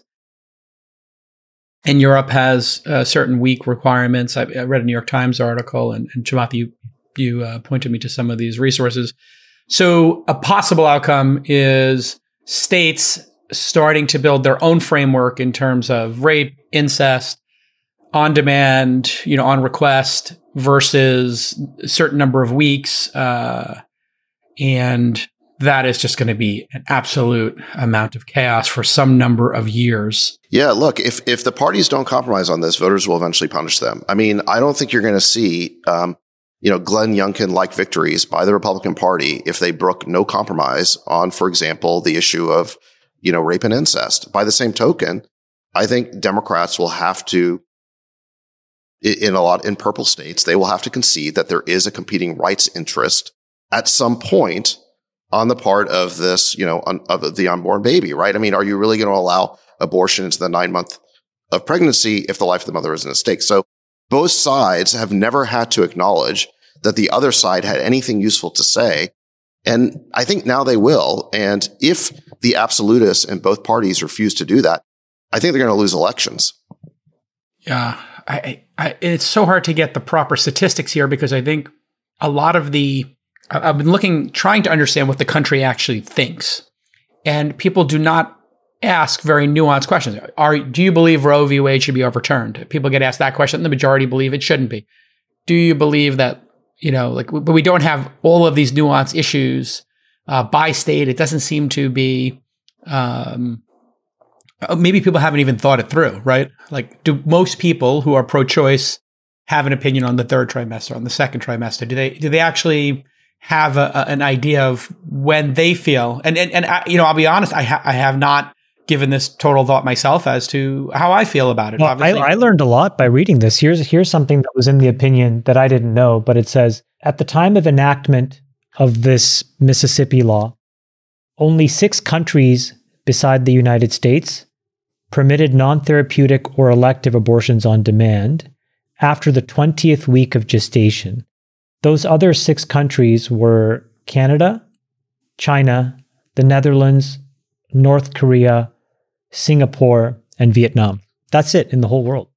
And Europe has uh, certain week requirements. I, I read a New York Times article, and, and Chamath, you, you uh, pointed me to some of these resources. So a possible outcome is states starting to build their own framework in terms of rape, incest, on demand, you know, on request versus a certain number of weeks. Uh, and that is just going to be an absolute amount of chaos for some number of years. Yeah, look, if if the parties don't compromise on this, voters will eventually punish them. I mean, I don't think you're going to see, um, you know, Glenn Youngkin-like victories by the Republican Party if they brook no compromise on, for example, the issue of, you know, rape and incest. By the same token, I think Democrats will have to, in a lot, in purple states, they will have to concede that there is a competing rights interest at some point on the part of this, you know, un, of the unborn baby, right? I mean, are you really going to allow abortion into the nine month of pregnancy if the life of the mother isn't at stake? So both sides have never had to acknowledge that the other side had anything useful to say. And I think now they will. And if the absolutists in both parties refuse to do that, I think they're going to lose elections. Yeah. I, I, it's so hard to get the proper statistics here because I think a lot of the, I've been looking, trying to understand what the country actually thinks. And people do not ask very nuanced questions. Are, do you believe Roe v. Wade should be overturned? People get asked that question. The majority believe it shouldn't be. Do you believe that, you know, like, but we don't have all of these nuanced issues uh, by state. It doesn't seem to be, um, maybe people haven't even thought it through, right? Like, do most people who are pro-choice have an opinion on the third trimester, on the second trimester? Do they, do they actually have a, a, an idea of when they feel, and, and, and I, you know, I'll be honest, I, ha- I have not given this total thought myself as to how I feel about it. Well, I, I learned a lot by reading this. Here's here's something that was in the opinion that I didn't know, but it says, at the time of enactment of this Mississippi law, only six countries beside the United States permitted non-therapeutic or elective abortions on demand after the twentieth week of gestation. Those other six countries were Canada, China, the Netherlands, North Korea, Singapore, and Vietnam. That's it in the whole world.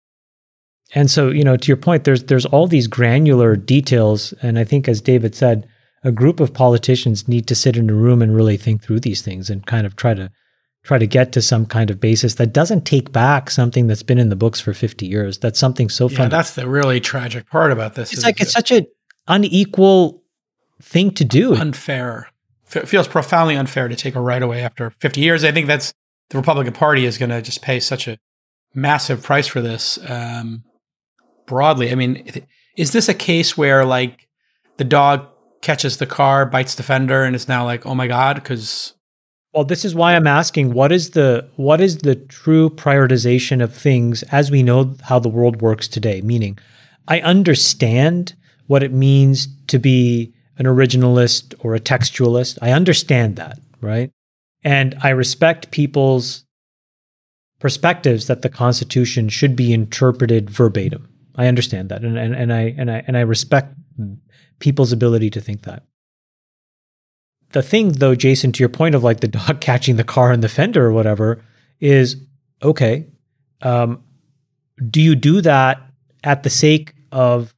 And so, you know, to your point, there's there's all these granular details. And I think, as David said, a group of politicians need to sit in a room and really think through these things and kind of try to try to get to some kind of basis that doesn't take back something that's been in the books for fifty years. That's something so yeah, fun. That's the really tragic part about this. It's like it's such an unequal thing to do. Unfair. It feels profoundly unfair to take a right away after fifty years. I think that's the Republican Party is going to just pay such a massive price for this um, broadly. I mean, is this a case where like the dog catches the car, bites the fender, and it's now like, oh my God, because... Well, this is why I'm asking, what is the what is the true prioritization of things as we know how the world works today? Meaning, I understand what it means to be an originalist or a textualist. I understand that, right? And I respect people's perspectives that the Constitution should be interpreted verbatim. I understand that, and and, and I and I and I respect people's ability to think that. The thing, though, Jason, to your point of like the dog catching the car in the fender or whatever, is okay. Um, do you do that at the sake of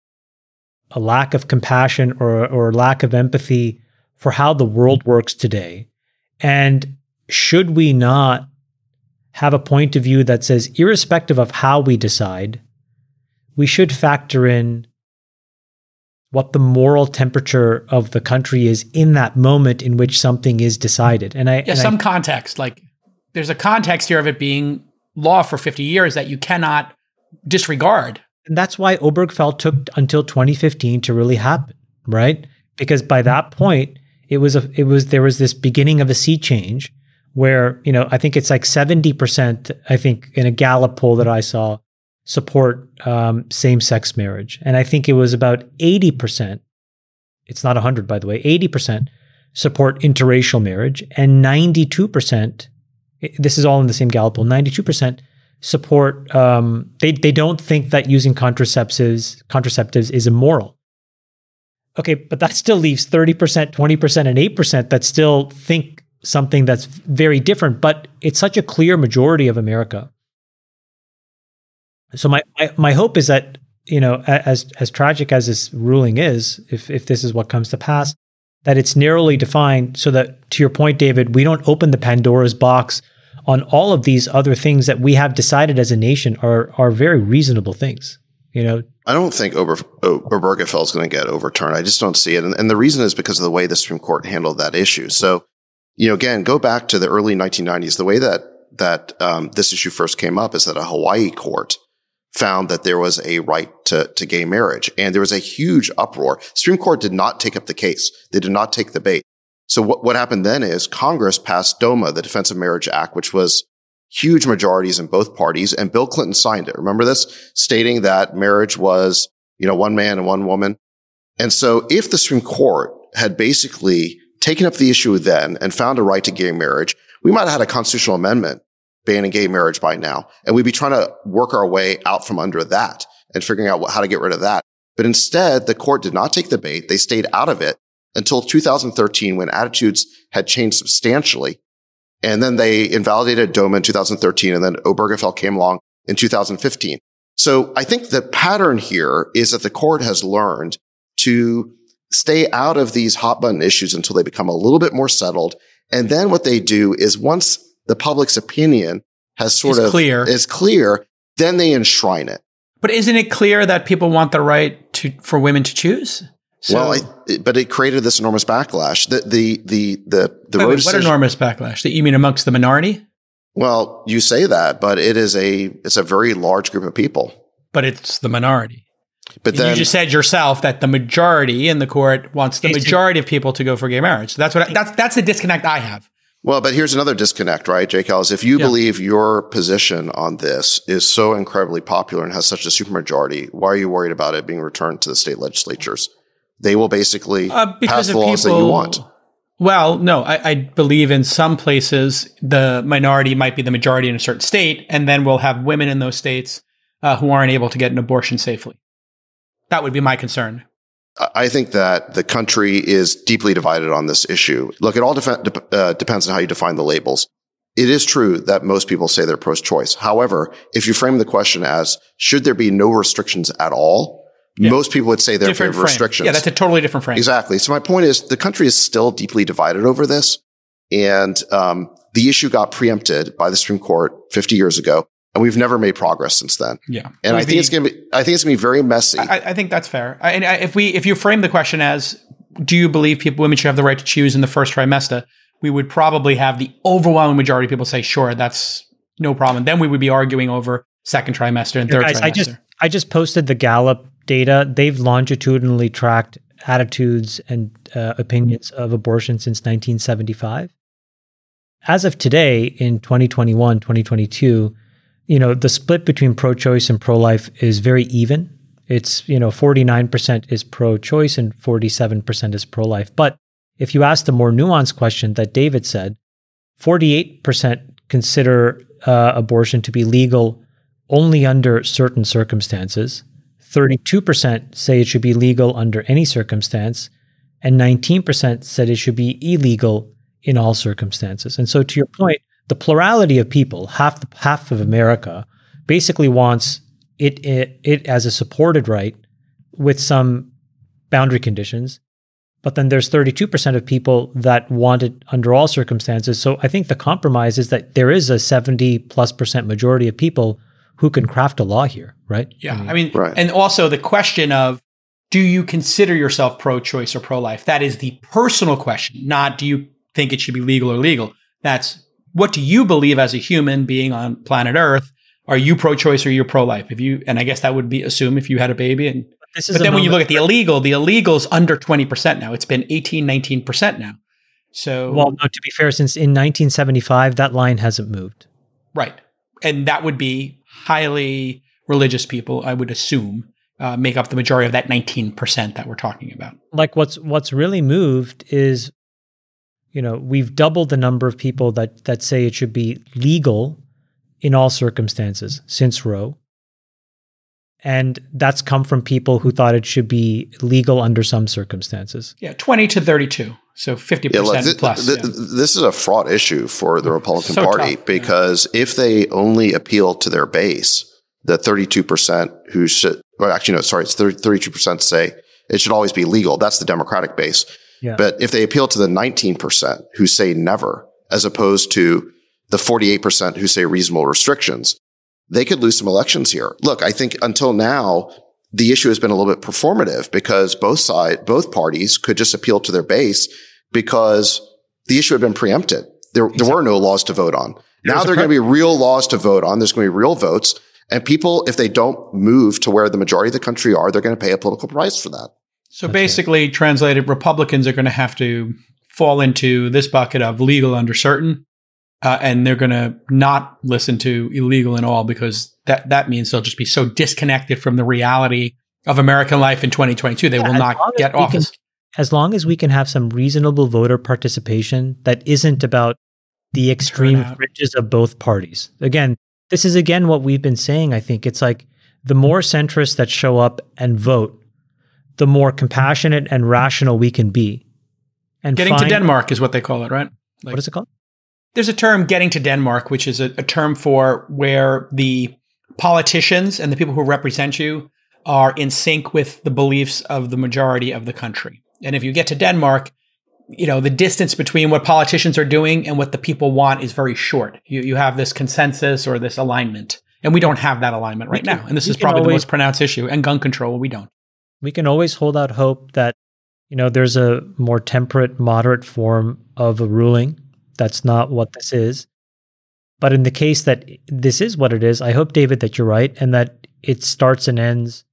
a lack of compassion or or lack of empathy for how the world works today? And should we not have a point of view that says, irrespective of how we decide, we should factor in what the moral temperature of the country is in that moment in which something is decided? And I yeah, and some I, context, like there's a context here of it being law for fifty years that you cannot disregard. And that's why Obergefell took until twenty fifteen to really happen, right? Because by that point, it was a, it was there was this beginning of a sea change where, you know, I think it's like seventy percent, I think in a Gallup poll that I saw, support um, same-sex marriage. And I think it was about eighty percent, it's not one hundred by the way, eighty percent support interracial marriage, and ninety-two percent, this is all in the same Gallup poll, ninety-two percent support, um, they, they don't think that using contraceptives, contraceptives is immoral. Okay, but that still leaves thirty percent, twenty percent, and eight percent that still think something that's very different, but it's such a clear majority of America. So my, my, my hope is that, you know, as as tragic as this ruling is, if if this is what comes to pass, that it's narrowly defined so that, to your point, David, we don't open the Pandora's box on all of these other things that we have decided as a nation are are very reasonable things. You know, I don't think Ober, Obergefell is going to get overturned. I just don't see it. And, and the reason is because of the way the Supreme Court handled that issue. So, you know, again, go back to the early nineteen nineties. The way that that um, this issue first came up is that a Hawaii court found that there was a right to, to gay marriage. And there was a huge uproar. The Supreme Court did not take up the case. They did not take the bait. So what, what happened then is Congress passed DOMA, the Defense of Marriage Act, which was huge majorities in both parties. And Bill Clinton signed it. Remember this? Stating that marriage was, you know, one man and one woman. And so if the Supreme Court had basically taken up the issue then and found a right to gay marriage, we might have had a constitutional amendment banning gay marriage by now. And we'd be trying to work our way out from under that. and figuring out what, how to get rid of that. But instead, the court did not take the bait. They stayed out of it until two thousand thirteen, when attitudes had changed substantially. And then they invalidated DOMA in two thousand thirteen, and then Obergefell came along in two thousand fifteen. So I think the pattern here is that the court has learned to stay out of these hot button issues until they become a little bit more settled. And then what they do is once the public's opinion has sort It's of clear. is clear, then they enshrine it. But isn't it clear that people want the right to for women to choose? So, well, I, but it created this enormous backlash. The the the the the wait, Roe wait, what decision- enormous backlash? That you mean amongst the minority? Well, you say that, but it is a it's a very large group of people. But it's the minority. But then you just said yourself that the majority in the court wants the majority of people to go for gay marriage. So that's what I, that's that's the disconnect I have. Well, but here's another disconnect, right, J. Callis? If you Yeah. believe your position on this is so incredibly popular and has such a supermajority, why are you worried about it being returned to the state legislatures? They will basically Uh, pass because the of laws people, that you want. Well, no, I, I believe in some places the minority might be the majority in a certain state, and then we'll have women in those states uh, who aren't able to get an abortion safely. That would be my concern. I think that the country is deeply divided on this issue. Look, it all def- de- uh, depends on how you define the labels. It is true that most people say they're pro-choice. However, if you frame the question as, should there be no restrictions at all? Yeah. Most people would say they're in Different favor of frame. restrictions. Yeah, that's a totally different frame. Exactly. So my point is the country is still deeply divided over this. And um, the issue got preempted by the Supreme Court fifty years ago. And we've never made progress since then. Yeah, And Would I think be- it's going to be, I think it's going to be very messy. I, I think that's fair. I, and I, if we, if you frame the question as, do you believe people, women should have the right to choose in the first trimester? We would probably have the overwhelming majority of people say, sure, that's no problem. Then we would be arguing over second trimester and Here, third guys, trimester. I just I just posted the Gallup data. They've longitudinally tracked attitudes and uh, opinions of abortion since nineteen seventy-five. As of today, in twenty twenty-one, twenty twenty-two, you know, the split between pro-choice and pro-life is very even. It's, you know, forty-nine percent is pro-choice and forty-seven percent is pro-life. But if you ask the more nuanced question that David said, forty-eight percent consider uh, abortion to be legal only under certain circumstances. thirty-two percent say it should be legal under any circumstance. And nineteen percent said it should be illegal in all circumstances. And so to your point, the plurality of people, half the, half of America, basically wants it, it it as a supported right with some boundary conditions. But then there's thirty-two percent of people that want it under all circumstances. So I think the compromise is that there is a seventy plus percent majority of people who can craft a law here, right? Yeah. I mean, Right. and also the question of, do you consider yourself pro-choice or pro-life? That is the personal question, not do you think it should be legal or legal. That's, what do you believe as a human being on planet Earth? Are you pro-choice or you're pro-life? If you, and I guess that would be assume if you had a baby. And This is but a then when you moment- look at the illegal, the illegal's under twenty percent now. It's been eighteen, nineteen percent now. So, Well, no, to be fair, since in nineteen seventy-five, that line hasn't moved. right. And that would be highly religious people, I would assume, uh, make up the majority of that nineteen percent that we're talking about. Like what's what's really moved is, you know, we've doubled the number of people that that say it should be legal in all circumstances since Roe. And that's come from people who thought it should be legal under some circumstances. Yeah, twenty to thirty-two. So fifty Yeah, percent look, thi- plus. thi- yeah. this is a fraught issue for the Republican So Party tough, because if they only appeal to their base, the thirty-two percent who should, well, actually, no, sorry, it's thirty-two percent say it should always be legal. That's the Democratic base. Yeah. But if they appeal to the nineteen percent who say never, as opposed to the forty-eight percent who say reasonable restrictions, they could lose some elections here. Look, I think until now, the issue has been a little bit performative because both side, both parties could just appeal to their base because the issue had been preempted. There, exactly. there were no laws to vote on. There now there are going to be real laws to vote on. There's going to be real votes. And people, if they don't move to where the majority of the country are, they're going to pay a political price for that. So That's basically, right. translated, Republicans are going to have to fall into this bucket of legal under certain. Uh, and they're going to not listen to illegal and all because that, that means they'll just be so disconnected from the reality of American life in twenty twenty-two. They yeah, will not get office. Can, as long as we can have some reasonable voter participation that isn't about the extreme fringes of both parties. Again, this is again what we've been saying. I think it's like the more centrists that show up and vote, the more compassionate and rational we can be. And Getting find, to Denmark is what they call it, right? Like, what is it called? There's a term, getting to Denmark, which is a, a term for where the politicians and the people who represent you are in sync with the beliefs of the majority of the country. And if you get to Denmark, you know, the distance between what politicians are doing and what the people want is very short. You you have this consensus or this alignment. And we don't have that alignment right can, now. And this is can probably always, the most pronounced issue. And gun control, we don't. We can always hold out hope that, you know, there's a more temperate, moderate form of a ruling. That's not what this is. But in the case that this is what it is, I hope, David, that you're right and that it starts and ends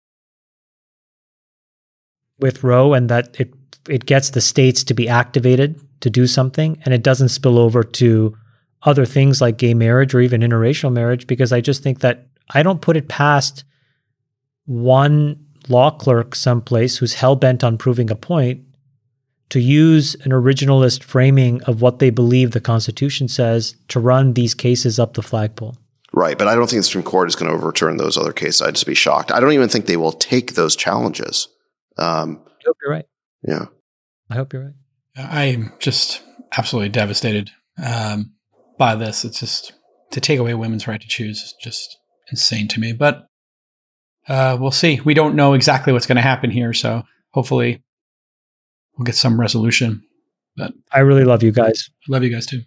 with Roe and that it it gets the states to be activated to do something and it doesn't spill over to other things like gay marriage or even interracial marriage, because I just think that I don't put it past one law clerk someplace who's hell-bent on proving a point to use an originalist framing of what they believe the Constitution says to run these cases up the flagpole. Right, but I don't think the Supreme Court is going to overturn those other cases. I'd just be shocked. I don't even think they will take those challenges. Um, I hope you're right. Yeah. I hope you're right. I'm just absolutely devastated um, by this. It's just, to take away women's right to choose is just insane to me. But uh, we'll see. We don't know exactly what's going to happen here, so hopefully we'll get some resolution. But I really love you guys. Love you guys too.